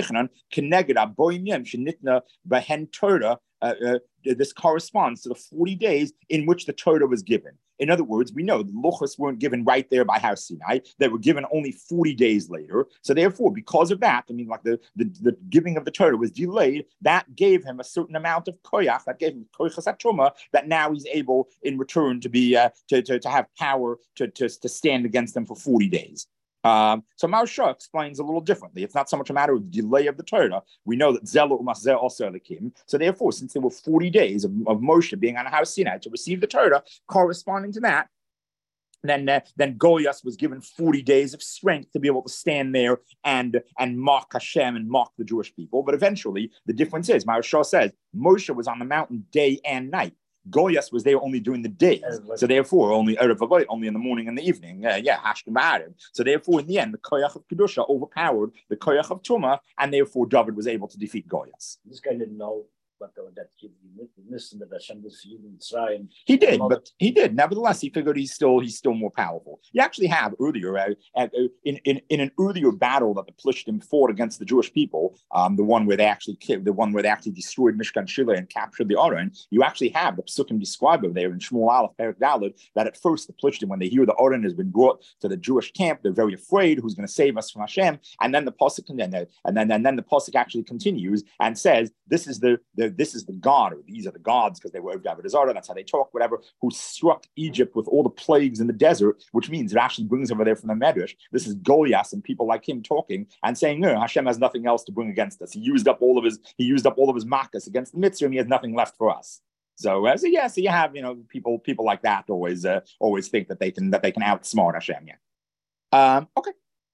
Uh, uh, this corresponds to the forty days in which the Torah was given. In other words, we know the Luchos weren't given right there by Har Sinai. They were given only forty days later. So therefore, because of that, I mean, like the, the, the giving of the Torah was delayed, that gave him a certain amount of koyach, that gave him koychas hatruma, that now he's able in return to be uh, to, to, to have power to, to, to stand against them for forty days. Um, so Maharsha explains a little differently. It's not so much a matter of the delay of the Torah. We know that Zelo Umaszer also Elikim. So therefore, since there were forty days of, of Moshe being on Har Sinai to receive the Torah, corresponding to that, then uh, then Goliath was given forty days of strength to be able to stand there and and mock Hashem and mock the Jewish people. But eventually, the difference is, Maharsha says, Moshe was on the mountain day and night. Goliath was there only during the days, so therefore only only in the morning and the evening. Uh, yeah, Hashkim Ba'arim. So therefore, in the end, the Koyach of Kedusha overpowered the Koyach of Tumah, and therefore David was able to defeat Goliath. This guy didn't know, but that he listened to Hashem was feeling Mitzrayim. He did, but he did. Nevertheless, he figured he's still he's still more powerful. You actually have earlier uh, uh, in, in in an earlier battle that the Plishtim fought against the Jewish people, um, the one where they actually killed, the one where they actually destroyed Mishkan Shiloh and captured the Aron. You actually have the Psukim describe over there in Shmuel Aleph Perek Daled that at first the Plishtim, when they hear the Aron has been brought to the Jewish camp, they're very afraid. Who's going to save us from Hashem? And then the pasuk and then and then and then the pasuk actually continues and says, "This is the, the this is the God, or these are the gods," because they were David Azara, that's how they talk, whatever, who struck Egypt with all the plagues in the desert, which means it actually brings over there from the Medrash. This is Goliath and people like him talking and saying, no, Hashem has nothing else to bring against us. He used up all of his, he used up all of his makas against the Mitzrayim, he has nothing left for us. So, uh, so yeah, so you have, you know, people, people like that always, uh, always think that they can, that they can outsmart Hashem. Yeah. Um, okay.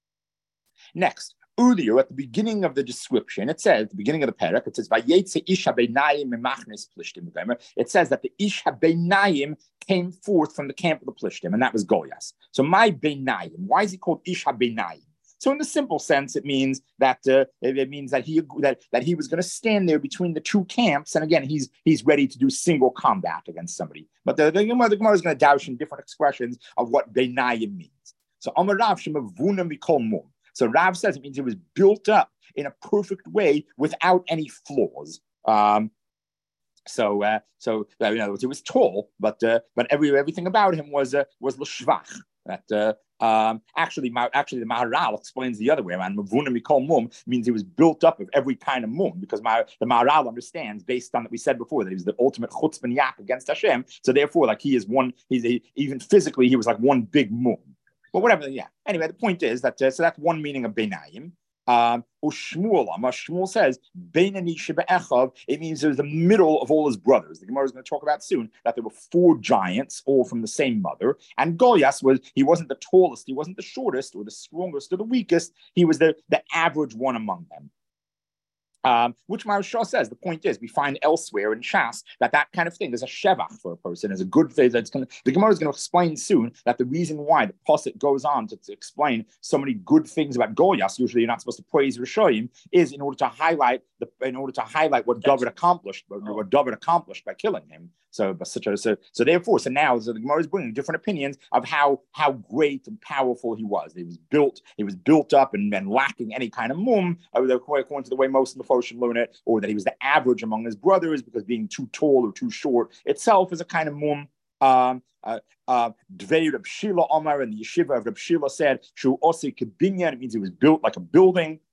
Next. Earlier, at the beginning of the description, it says, at the beginning of the parak, it says, Vayetze ish habeinayim memachnes plishtim. It says that the ish habeinayim came forth from the camp of the plishtim, and that was Goliath. So my beinayim, why is he called ish habeinayim? So in the simple sense, it means that uh, it means that he that, that he was going to stand there between the two camps, and again, he's he's ready to do single combat against somebody. But the, the, the Gemara is going to douche in different expressions of what beinayim means. So Amar Rav shemavunam mikol mum. So Rav says it means it was built up in a perfect way without any flaws. Um, so, uh, so uh, in other words, it was tall, but uh, but every everything about him was uh, was l'shvach. That uh, um, actually, actually, the Maharal explains the other way around. Mavuna mikol mum means he was built up of every kind of mum, because my, the Maharal understands, based on that we said before, that he was the ultimate chutz ben yak against Hashem. So therefore, like he is one, he's a, even physically, he was like one big mum. Well, whatever. Yeah. Anyway, the point is that uh, so that's one meaning of Beinayim. Um, Shmuel, Shmuel says, Beinani Sheba Echav, it means there's the middle of all his brothers. The Gemara is going to talk about soon that there were four giants, all from the same mother. And Goliath was, he wasn't the tallest, he wasn't the shortest, or the strongest, or the weakest. He was the, the average one among them. Um, which Maharsha says, the point is, we find elsewhere in Shas that that kind of thing is a shevach for a person, is a good thing. That's going to, the Gemara is going to explain soon that the reason why the Posset goes on to, to explain so many good things about Goliath, usually you're not supposed to praise Rishoyim, is in order to highlight the, in order to highlight what David accomplished, what, what David accomplished by killing him. So, but such a, so, so therefore, so now so the Gemara is bringing different opinions of how how great and powerful he was. He was built, he was built up and, and lacking any kind of mum, according to the way most of the Foshim learn it, or that he was the average among his brothers because being too tall or too short itself is a kind of mum. Um, uh, uh, Dvei Reb Shila Omar and the yeshiva of Reb Shila said, Shu Osei Kebinyan, it means he was built like a building,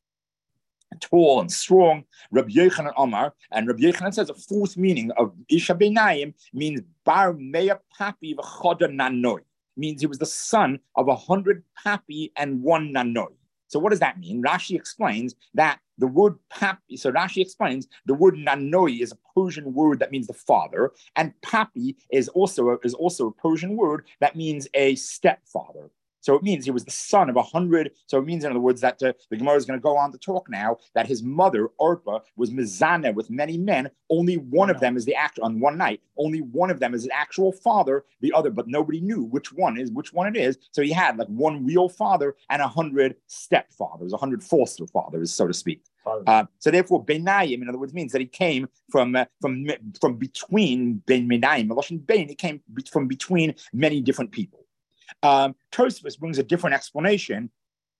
tall and strong. Rabbi Yochanan Omar, and Rabbi Yochanan says a fourth meaning of Isha Beinayim means Bar Mea Papi V'choda Nanoi, means he was the son of a hundred papi and one nanoi. So what does that mean? Rashi explains that the word papi, so Rashi explains the word nanoi is a Persian word that means the father, and papi is also a, is also a Persian word that means a stepfather. So it means he was the son of a hundred. So it means, in other words, that uh, the Gemara is going to go on to talk now that his mother, Orpah, was mizana with many men. Only one of them is the actual, on one night, only one of them is his actual father, the other, but nobody knew which one is, which one it is. So he had like one real father and a hundred stepfathers, a hundred foster fathers, so to speak. Uh, so therefore, Beinayim, in other words, means that he came from uh, from from between Bein Beinayim, Lashon Bein, he came be- from between many different people. Um, Tosfos brings a different explanation.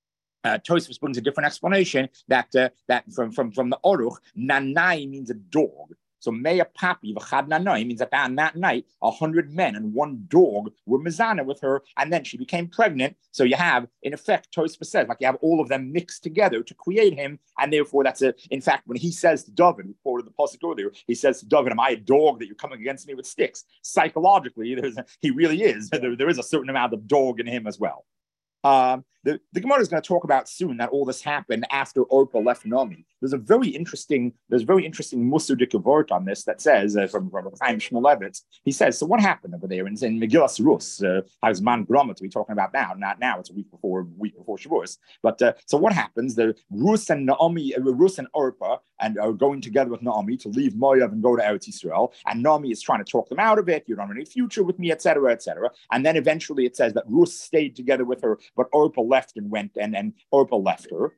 Uh, Tosfos brings a different explanation that uh, that from from from the Oruch, Nanai means a dog. So Mea Papi v'chad Nanai means that on that night, a hundred men and one dog were mizana with her, and then she became pregnant. So you have, in effect, Tosfos says, like you have all of them mixed together to create him, and therefore that's a. In fact, when he says to David, we quoted the pasuk earlier, he says to David, "Am I a dog that you're coming against me with sticks?" Psychologically, there's a, he really is. There, there is a certain amount of dog in him as well. Um, the, the Gemara is going to talk about soon that all this happened after Orpah left Naomi. There's a very interesting, there's a very interesting Mussar Vort on this that says uh, from from Chaim Shmulevitz. He says, so what happened over there in, in Megillas Rus? Uh, how's Man Groma to be talking about now? Not now. It's a week before, a week before Shavuos. But uh, so what happens? The Rus and Naomi, uh, Rus and Orpah, and are going together with Naomi to leave Moav and go to Eretz Yisrael. And Naomi is trying to talk them out of it. You don't have any future with me, et cetera, et cetera. And then eventually it says that Rus stayed together with her, but Orpah left and went, and and Orpah left her.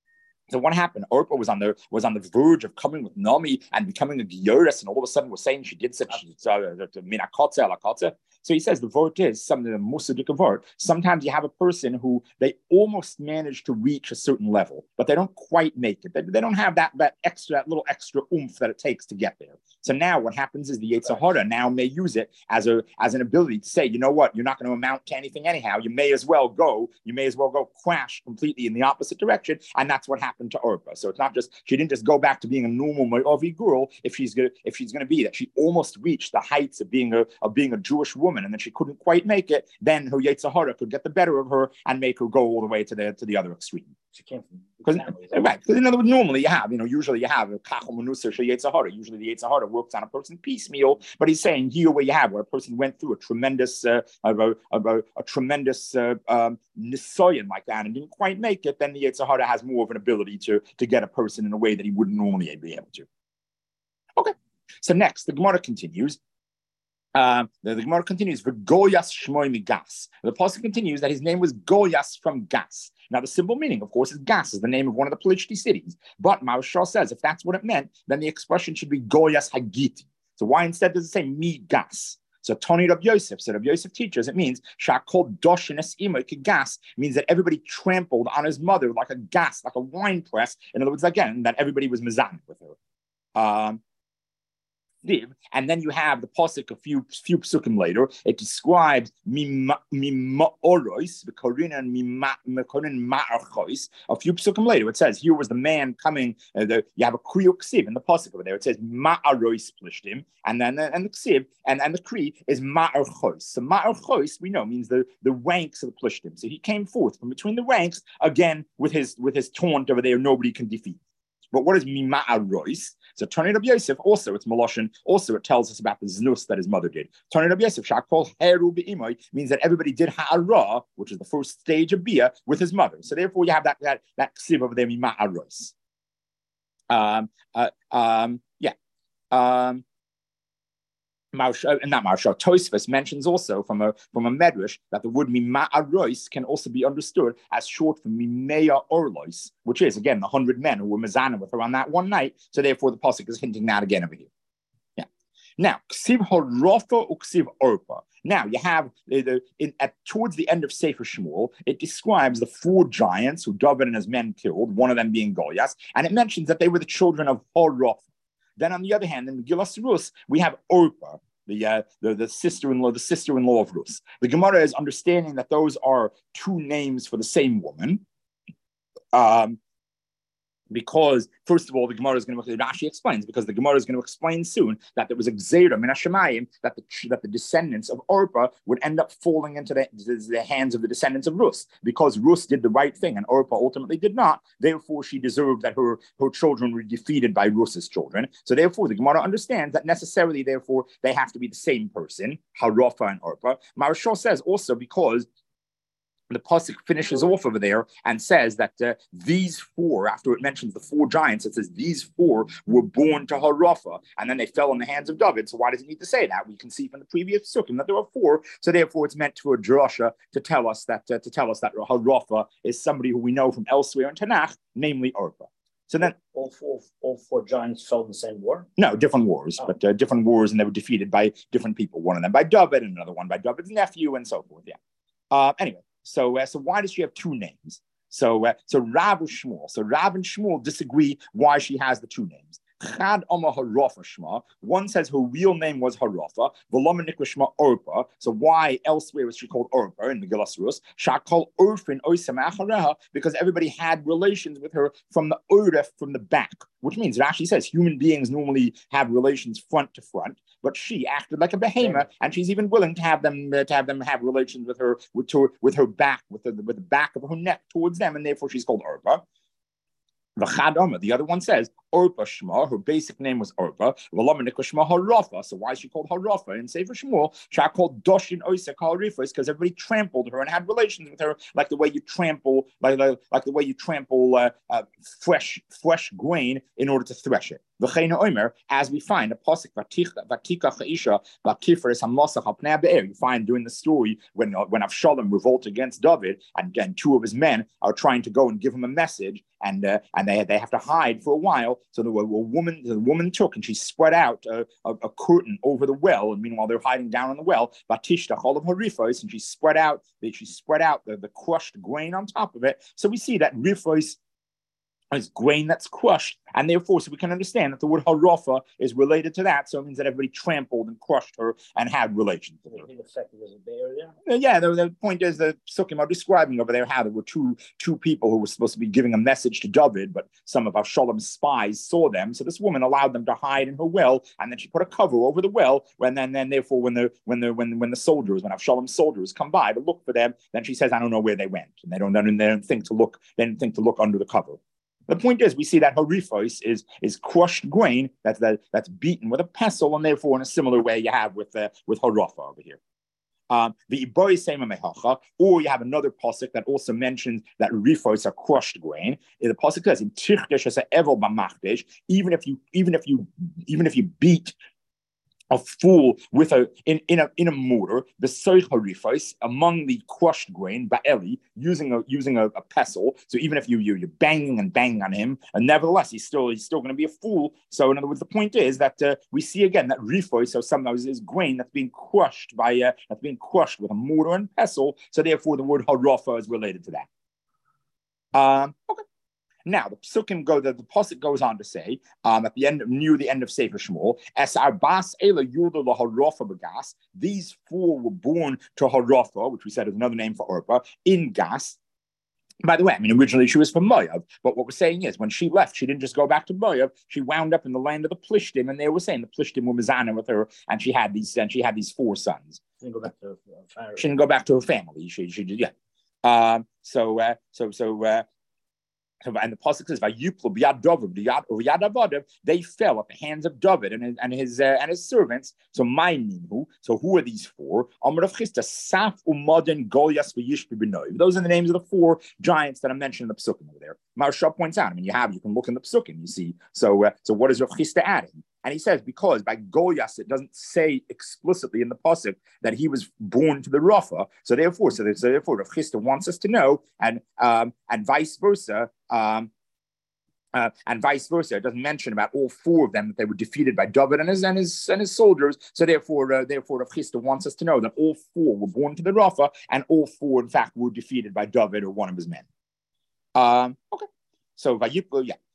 So what happened? Orpah was on the was on the verge of coming with Naomi and becoming a Gioris, and all of a sudden was saying she did such minakotze alakotze. So he says the vort is something the musadik vort. Sometimes you have a person who they almost manage to reach a certain level, but they don't quite make it. They, they don't have that that extra that little extra oomph that it takes to get there. So now what happens is the Yetzer Hara now may use it as a as an ability to say, you know what, you're not going to amount to anything anyhow. You may as well go. You may as well go crash completely in the opposite direction, and that's what happened to Orpah. So it's not just she didn't just go back to being a normal Moavi girl. If she's gonna if she's gonna be that, she almost reached the heights of being a of being a Jewish woman, and then she couldn't quite make it. Then her Yetzer Hara could get the better of her and make her go all the way to the to the other extreme. She came from Because right, because in other words, normally you have, you know, usually you have a kachol menusar shel Yetzer Hara. Usually the Yetzer Hara works on a person piecemeal, but he's saying here where you have where a person went through a tremendous, uh, a, a, a, a tremendous uh, um, nisoyan like that and didn't quite make it, then the Yetzer Hara has more of an ability to to get a person in a way that he wouldn't normally be able to. Okay, so next the Gemara continues. Um, the, the Gemara continues, V'goyas shmoi migas. The pasuk continues that his name was Goyas from Gas. Now, the simple meaning, of course, is Gas, is the name of one of the Pelishti cities. But Maharsha says if that's what it meant, then the expression should be Goyas Hagiti. So why instead does it say Mi Gas? So Tony Rab Yosef, so Rab Yosef teaches, it means Shakol Doshenes Imoy Gas, means that everybody trampled on his mother like a gas, like a wine press. In other words, again, that everybody was mizan with her. Um, ksiv, and then you have the pasuk a few few psukim later. It describes mima'orois, the korin and ma'archois. A few psukim later, it says here was the man coming. Uh, the, you have a kriuk ksiv in the pasuk over there. It says ma'arois plishtim, and then and the ksiv and, and the kri is ma'archois. So ma'archois we know means the, the ranks of the plishtim. So he came forth from between the ranks again with his with his taunt over there. Nobody can defeat. But what is mima'arois? So Tony Rabbi Yosef also, it's Moloshin, also it tells us about the znus that his mother did. Tony Rabbi Yosef, shakol heru be'imoy, means that everybody did ha'ara, which is the first stage of bia, with his mother. So therefore you have that that, that ksiv over there, mima'arois. Um, uh, um, yeah. Um, Marsha, not Marsha, Tosfos mentions also from a from a medrash that the word mima'arois can also be understood as short for mimeya orlois, which is again the hundred men who were mezana with her on that one night. So therefore, the pasuk is hinting that again over here. Yeah. Now, ksiv horofa uksiv orpa. Now you have the, the in, at towards the end of Sefer Shmuel, it describes the four giants who David and his men killed. One of them being Goliath, and it mentions that they were the children of Horof. Then, on the other hand, in Megillas Rus, we have Orpah, the, uh, the the sister-in-law, the sister-in-law of Rus. The Gemara is understanding that those are two names for the same woman. Um, Because, first of all, the Gemara is going to, Rashi explains, because the Gemara is going to explain soon that there was a Gzeira, min hashamayim, that the, that the descendants of Orpah would end up falling into the, the hands of the descendants of Rus, because Rus did the right thing and Orpah ultimately did not. Therefore, she deserved that her, her children were defeated by Rus's children. So therefore, the Gemara understands that necessarily, therefore, they have to be the same person, Harofa and Orpah. Maharshal says also because the pasuk finishes off over there and says that uh, these four, after it mentions the four giants, it says these four were born to Harafa, and then they fell in the hands of David. So why does it need to say that? We can see from the previous psukim that there were four. So therefore, it's meant to a drasha to tell us that uh, to tell us that Harafa is somebody who we know from elsewhere in Tanakh, namely Orpah. So then, all four, all four giants fell in the same war. No, different wars, oh. but uh, different wars, and they were defeated by different people. One of them by David, and another one by David's nephew, and so forth. Yeah. Uh, anyway. So, uh, so why does she have two names? So, uh, so Rav and Shmuel. So Rav and Shmuel disagree why she has the two names. Chad Oma Harafa Shma. One says her real name was Harafa. V'lama Nikra Shma Orpah. So why elsewhere was she called Orpah in Megillas Rus? Shakol Orphin Oisam Achareha, because everybody had relations with her from the Oref, from the back, which means it actually says human beings normally have relations front to front, but she acted like a behemoth, and she's even willing to have them uh, to have them have relations with her with her, with her back, with the with the back of her neck towards them, and therefore she's called Orpah. The other one says Orpah Shema, her basic name was Orpah. So why is she called Harafa? And Sefer Shmuel, she called Doshin Oisek Harifas because everybody trampled her and had relations with her, like the way you trample, like like, like the way you trample uh, uh, fresh fresh grain in order to thresh it. As we find a pasuk you find during the story when when Avshalom revolted against David, and, and two of his men are trying to go and give him a message, and uh, and they they have to hide for a while. So the a woman the woman took and she spread out a, a, a curtain over the well, and meanwhile they're hiding down on the well. Batishta all of her rifos, and she spread out she spread out the, the crushed grain on top of it. So we see that rifos is grain that's crushed, and therefore, so we can understand that the word harafa is related to that. So it means that everybody trampled and crushed her and had relations with her. Uh, yeah, the, the point is that Sukkim are describing over there how there were two two people who were supposed to be giving a message to David, but some of Avshalom's spies saw them. So this woman allowed them to hide in her well, and then she put a cover over the well. And then, then therefore, when the when the when when the soldiers, when Avshalom's soldiers come by to look for them, then she says, "I don't know where they went," and they don't they don't think to look. They didn't think to look under the cover. The point is, we see that harifos is is crushed grain that's that, that's beaten with a pestle, and therefore, in a similar way, you have with uh, with harafa over here. Um, the iboy sema mehacha, or you have another pasuk that also mentions that rifos are crushed grain. The pasuk says in tichdesh as evel b'machdesh, even if you even if you even if you beat a fool with a in, in a in a mortar, the soich harifos among the crushed grain, ba'eli, using a using a, a pestle. So even if you you you're banging and banging on him, and nevertheless he's still he's still going to be a fool. So in other words, the point is that uh, we see again that rifos, so sometimes is grain that's being crushed by uh, that's being crushed with a mortar and pestle. So therefore, the word harafa is related to that. Um, okay. Now the psukim go. The, the pasuk goes on to say, um, at the end, near the end of Sefer Shmuel, as arbas ela yulda laharofa begas. These four were born to Harafa, which we said is another name for Orpah, in Gas. By the way, I mean, originally she was from Moab, but what we're saying is when she left, she didn't just go back to Moab. She wound up in the land of the Plishtim, and they were saying the Plishtim were Mizana with her, and she had these, and she had these four sons. She didn't go back to her family. She didn't go back to her family. She, she did, yeah. Um, so, uh, so, so, uh, and the pasuk says, "Vayuplu b'yad David, b'yad Avodav." They fell at the hands of David and his and his, uh, and his servants. So my who? So who are these four? Amar of Chisda, Saf Umaden Goliath v'Yishbi B'Noi. Those are the names of the four giants that I mentioned in the psukim over there. Maharsha points out. I mean, you have you can look in the psukim. You see. So uh, so what is Rav Chisda adding? And he says, because by Goliath, it doesn't say explicitly in the pasuk that he was born to the Rafa. So therefore, so, so therefore, Rav Chisda wants us to know, and um, and vice versa, um, uh, and vice versa. It doesn't mention about all four of them that they were defeated by David and his and his and his soldiers. So therefore, uh, therefore, Rav Chisda wants us to know that all four were born to the Rafa, and all four, in fact, were defeated by David or one of his men. Um, okay, so Vayiplu, yeah.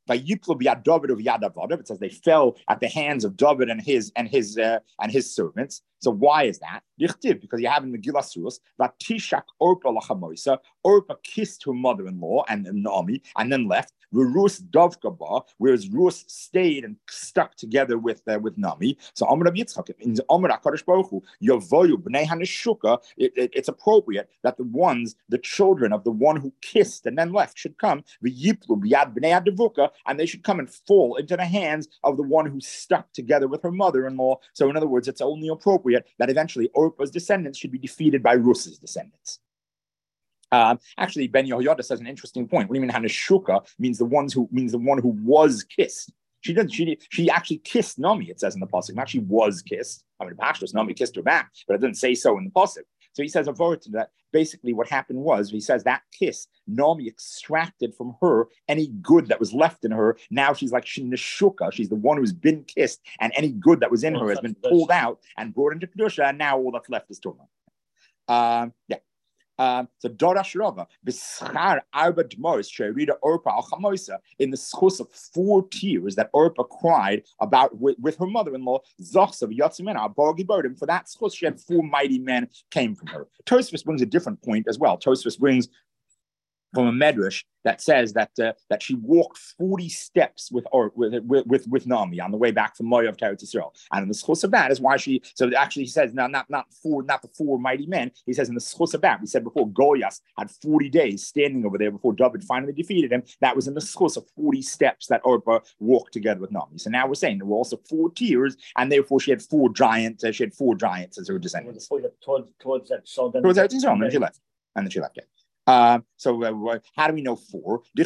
It says they fell at the hands of David and his and his uh, and his servants. So why is that? Because you have in Megillah Suros that Tishak Orpah lachamoisa. Orpah kissed her mother-in-law and Naomi and then left. Rus Dovkaba, whereas Rus stayed and stuck together with uh, with Naomi. So Amar Rabbi Yitzchak in Amar Hakadosh Baruch Hu Yovoyu Bnei Haneshuka. It's appropriate that the ones, the children of the one who kissed and then left, should come v'yiplu b'yad Bnei Hadevuka, and they should come and fall into the hands of the one who stuck together with her mother-in-law. So in other words, it's only appropriate that eventually Orpah's descendants should be defeated by Rus's descendants. Um, actually, Ben Yehoyada says an interesting point. What do you mean Haneshuka means the ones who means the one who was kissed? She didn't. She she actually kissed Naomi. It says in the pasuk. Not she was kissed. I mean, Pashtus Naomi kissed her back, but it doesn't say so in the pasuk. So he says a word to that. Basically, what happened was he says that kiss Naomi extracted from her any good that was left in her. Now she's like she Neshuka. She's the one who's been kissed, and any good that was in her has been pulled out and brought into kedusha. And now all that's left is Torah. Um, yeah. Um, so Dorash Rava, B'schar Arba Dmos, Sherida Orpah Al Chamoisa, in the schus of four tears that Orpah cried about with, with her mother-in-law, Zochs of Yotzimena, Bogi Burden. For that schus, she had four mighty men came from her. Tosfos brings a different point as well. Tosfos brings from a medrash that says that uh, that she walked forty steps with or with with with Naomi on the way back from Moab to Eretz Yisrael, and in the schus of that is why she. So actually, he says now not not four not the four mighty men. He says in the schus of that we said before Goliath had forty days standing over there before David finally defeated him. That was in the schus of forty steps that Orpah walked together with Naomi. So now we're saying there were also four tiers, and therefore she had four giants. Uh, she had four giants as her descendants. Towards towards that so then towards Eretz Yisrael, and then she left, and then she left. Yeah. Uh, so uh, how do we know four? The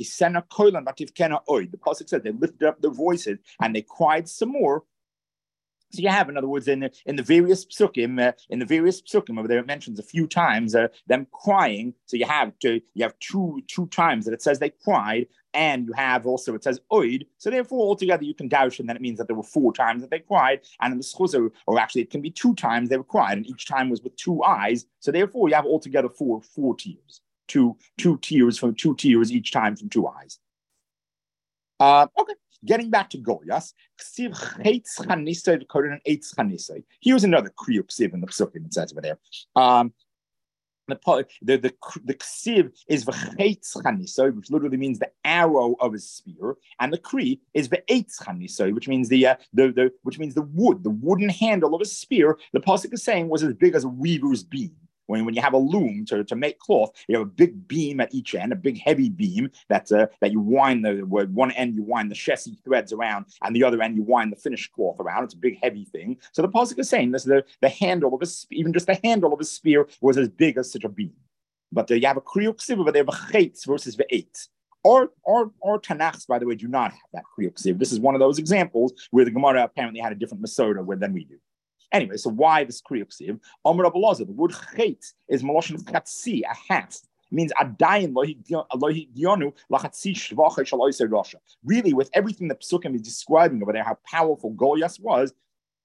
pasuk says they lifted up their voices and they cried some more. So you have, in other words, in the, in the various psukim, uh, in the various psukim over there, it mentions a few times uh, them crying. So you have to you have two two times that it says they cried, and you have also it says oid. So therefore, altogether you can doubt, and then it means that there were four times that they cried, and in the schuzah, or actually it can be two times they were cried, and each time was with two eyes. So therefore, you have altogether four four tears, two two tears from two tears each time from two eyes. Uh, okay. Getting back to Goliath, here's another kriyuk ksiv in the psukim. It says over there. Um, the the the, the ksiv is v'cheitz chanisai, which literally means the arrow of his spear, and the kri is v'eitz chanisai, which means the uh, the the which means the wood, the wooden handle of a spear. The pasuk is saying was as big as a weaver's beam. When, when you have a loom to, to make cloth, you have a big beam at each end, a big heavy beam that's uh, that you wind the where one end you wind the chassis threads around, and the other end you wind the finished cloth around. It's a big heavy thing. So the pasuk is saying this: the, the handle of a even just the handle of a spear was as big as such a beam. But uh, you have a kriyuk siva, but they have a chetz versus the eight. Or or or Tanakhs, by the way, do not have that kriyuk siva. This is one of those examples where the Gemara apparently had a different Masoda than we do. Anyway, so why this kriyuk siv? Omer Abelazar, the word chet is maloshin chatzi, a half. It means adayin lohigionu lachatzi shvacha shaloisei rasha. Really, with everything that Psukim is describing over there, how powerful Goliath was,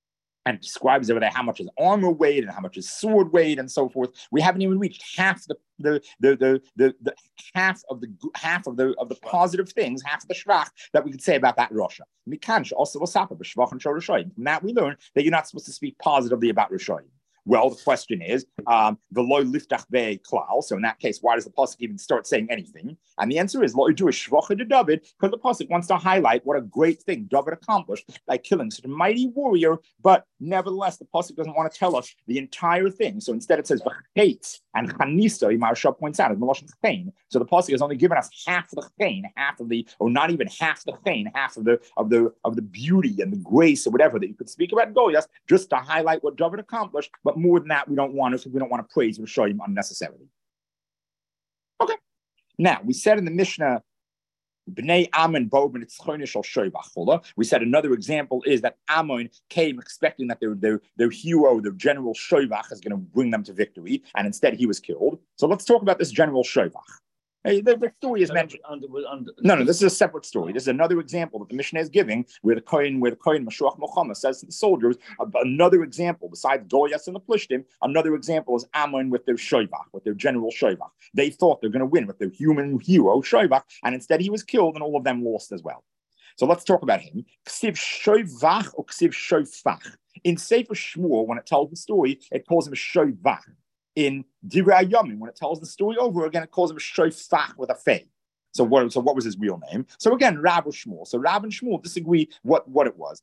and describes over there how much his armor weighed and how much his sword weighed and so forth. We haven't even reached half the the the the the, the half of the half of the of the positive things, half of the shrach that we could say about that Russia. Also, from that we learn that you're not supposed to speak positively about Rishayim. Well, the question is, um, the loy liftach be klal. So in that case, why does the pasuk even start saying anything? And the answer is loy do a shvacha to David, because the pasuk wants to highlight what a great thing David accomplished by killing such a mighty warrior. But nevertheless, the pasuk doesn't want to tell us the entire thing. So instead, it says v'chetz and chanisa. Maharsha points out as maloshin chain. So the pasuk has only given us half of the chain, half of the, or not even half the chain, half of the of the of the beauty and the grace or whatever that you could speak about Goliath, just to highlight what David accomplished. But more than that, we don't want to. We don't want to praise Rishayim unnecessarily. Okay. Now we said in the Mishnah, Bnei Ammon bo b'nitzchonish al shoivach. We said another example is that Ammon came expecting that their their their hero, their general Shoivach, is going to bring them to victory, and instead he was killed. So let's talk about this general Shoivach. Hey, the, the story is mentioned. Under, under, no, no, this is a separate story. This is another example that the Mishnah is giving, where the Kohen, where the Kohen Mashuach Muhammad says to the soldiers, another example, besides Goliath and the Plishtim, another example is Ammon with their Shoivach, with their general Shoivach. They thought they're going to win with their human hero, Shoivach, and instead he was killed, and all of them lost as well. So let's talk about him. Ksiv Shoivach or Ksiv Shoifach. In Sefer Shmuel, when it tells the story, it calls him Shoivach. In Divrei Yomim, when it tells the story over again, it calls him Shoifach with a fey. So what, so what was his real name? So again, Rav or Shmuel. So Rav and Shmuel disagree what, what it was.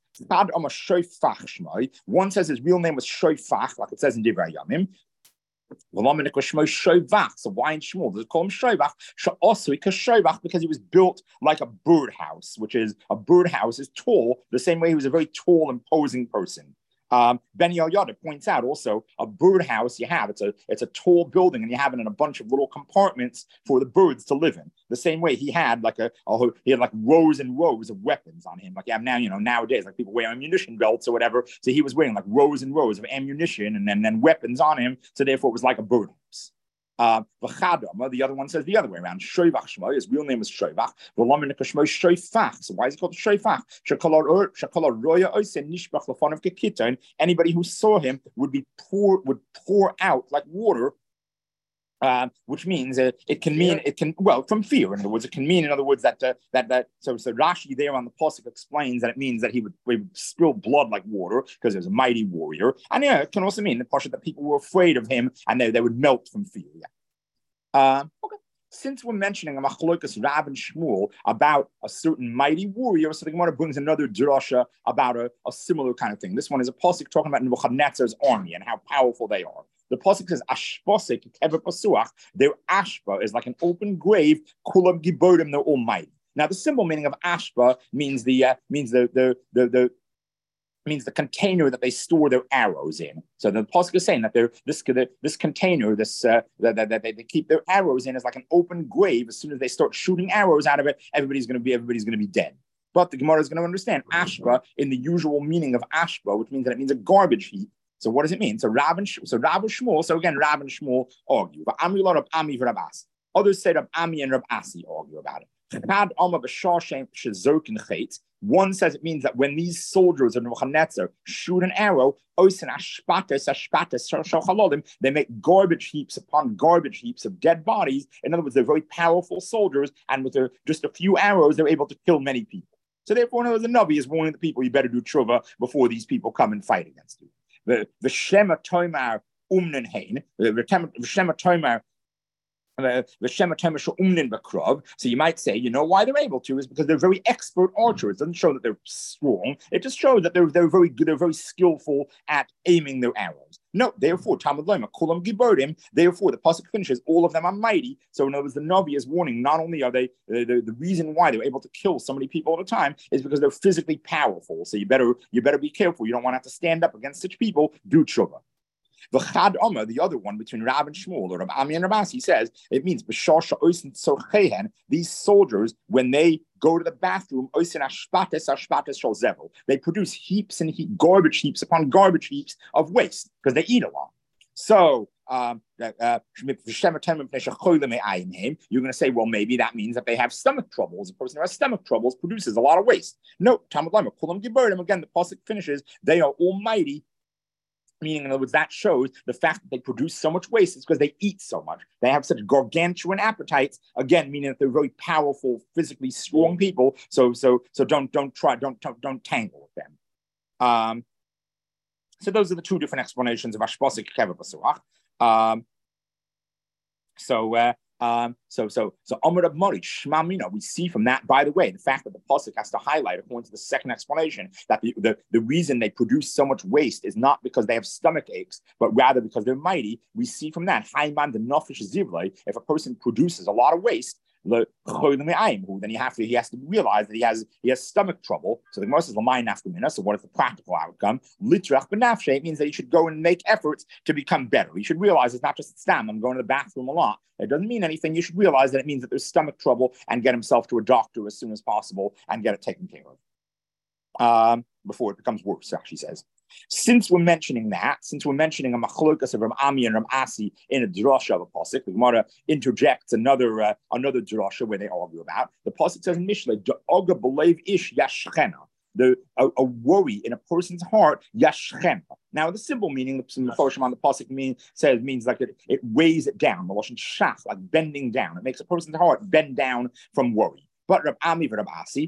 One says his real name was Shoifach, like it says in Divrei Yomim. So why in Shmuel does it call him Shoivach? Because he was built like a birdhouse, which is a birdhouse is tall, the same way he was a very tall, imposing person. Um, Ben Yehoyada points out also a birdhouse you have. It's a it's a tall building, and you have it in a bunch of little compartments for the birds to live in. The same way he had like a, a he had like rows and rows of weapons on him, like you have now. You know nowadays, like people wear ammunition belts or whatever. So he was wearing like rows and rows of ammunition and then then weapons on him. So therefore, it was like a birdhouse. Uh, the other one says the other way around. Shoivach Shmo, his real name is Shoivach. So why is he called Shoivach? Anybody who saw him would be pour would pour out like water. Uh, which means uh, it can mean it can well from fear. In other words, it can mean in other words that uh, that that so so Rashi there on the pasuk explains that it means that he would, he would spill blood like water because he was a mighty warrior, and yeah, it can also mean the pasuk that people were afraid of him and they, they would melt from fear. Yeah. Uh, okay. Since we're mentioning a machlokas Rav and Shmuel about a certain mighty warrior, so the Gemara brings another drasha about a, a similar kind of thing. This one is a pasuk talking about Nebuchadnezzar's army and how powerful they are. The pasuk says Ashposik Kever Pasuach. Their ashpa is like an open grave. Kulam Gibodim, they're almighty. Now, the simple meaning of ashpa means the uh, means the the the the means the container that they store their arrows in. So the pasuk is saying that they're this this container, this uh, that, that, that they keep their arrows in is like an open grave. As soon as they start shooting arrows out of it, everybody's going to be everybody's going to be dead. But the Gemara is going to understand ashpa in the usual meaning of ashpa, which means that it means a garbage heap. So what does it mean? So Rav and so Rav and Shmuel. So again, Rav and Shmuel argue. But Ami Rab Ami Rab Asi. Others say Rab Ami and Rab Asi argue about it. One says it means that when these soldiers of Nebuchadnezzar shoot an arrow, they make garbage heaps upon garbage heaps of dead bodies. In other words, they're very powerful soldiers, and with their, just a few arrows, they're able to kill many people. So therefore, in other words, the Navi is warning the people, you better do tshuva before these people come and fight against you. The the Shema Toimar Umnen Hain, the Shema Toimar. So you might say, you know why they're able to is because they're very expert archers. It doesn't show that they're strong. It just shows that they're they're very good. They're very skillful at aiming their arrows. No, therefore, Talmud Lema, Kulam Gibodim. Therefore, the pasuk finishes. All of them are mighty. So in other words, the Navi is warning. Not only are they the, the, the reason why they're able to kill so many people at a time is because they're physically powerful. So you better you better be careful. You don't want to have to stand up against such people. Do tshuva. The Chad Omer, the other one between Rav and Shmuel, or Rav Ami and Rav Asi, says it means these soldiers, when they go to the bathroom, they produce heaps and heap, garbage heaps upon garbage heaps of waste because they eat a lot. So um, uh, you're going to say, well, maybe that means that they have stomach troubles. A person who has stomach troubles produces a lot of waste. No, Talmud Lema, Kulam Gibodim. Again, the pasuk finishes, they are almighty. Meaning, in other words, that shows the fact that they produce so much waste is because they eat so much. They have such gargantuan appetites. Again, meaning that they're very powerful, physically strong people. So, so, so don't, don't try, don't, don't, don't tangle with them. Um, so those are the two different explanations of Ashpasik Keva Basuach. Um, so, uh, Um, so, so, so, Amar Rab Mori, Shma Mina, we see from that, by the way, the fact that the Pasuk has to highlight, according to the second explanation, that the, the, the reason they produce so much waste is not because they have stomach aches, but rather because they're mighty. We see from that, Haiman the Nafish Zivlei, if a person produces a lot of waste, then he have to he has to realize that he has he has stomach trouble. So the Gemara says L'mayin nafkamina. So what is the practical outcome? Litrach b'nafshe. It means that he should go and make efforts to become better. He should realize it's not just stam. I'm going to the bathroom a lot. It doesn't mean anything. You should realize that it means that there's stomach trouble and get himself to a doctor as soon as possible and get it taken care of um, before it becomes worse. Actually says. Since we're mentioning that, since we're mentioning a machlokas of Ram Ami and Ram Asi in a drasha of a pasuk, the Gemara interjects another uh, another drasha where they argue about. The pasuk says in Mishlei, "Da'oga b'leiv ish yashchena." The a, a worry in a person's heart, yashchena. Now, the simple meaning, the Meforshim on the pasuk mean says means like it, it weighs it down, the lashon shach, like bending down. It makes a person's heart bend down from worry. But Rab Ami Rab Asi,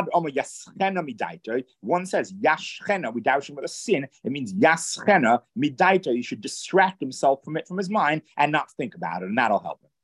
one says Yashchena, we doubt him with a sin. It means Yashchena midaita. He should distract himself from it from his mind and not think about it, and that'll help him.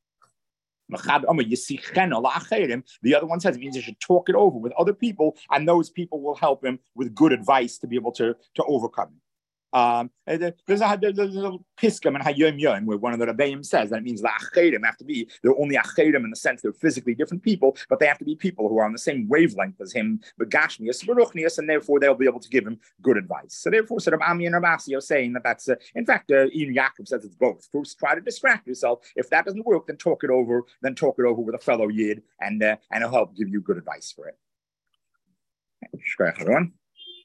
The other one says it means he should talk it over with other people, and those people will help him with good advice to be able to, to overcome it. Um, there's a, there's a little piskam and hayom yom where one of the Rebbeim says that it means the acherim have to be, they're only acherim in the sense they're physically different people, but they have to be people who are on the same wavelength as him, begashmias, beruchnias, and therefore they'll be able to give him good advice. So therefore, sort of Ami and Rabasi are saying that that's, uh, in fact, uh, Ian Yaakov says it's both. First, try to distract yourself. If that doesn't work, then talk it over, then talk it over with a fellow Yid, and, uh, and it'll help give you good advice for it. Shkoyach, everyone.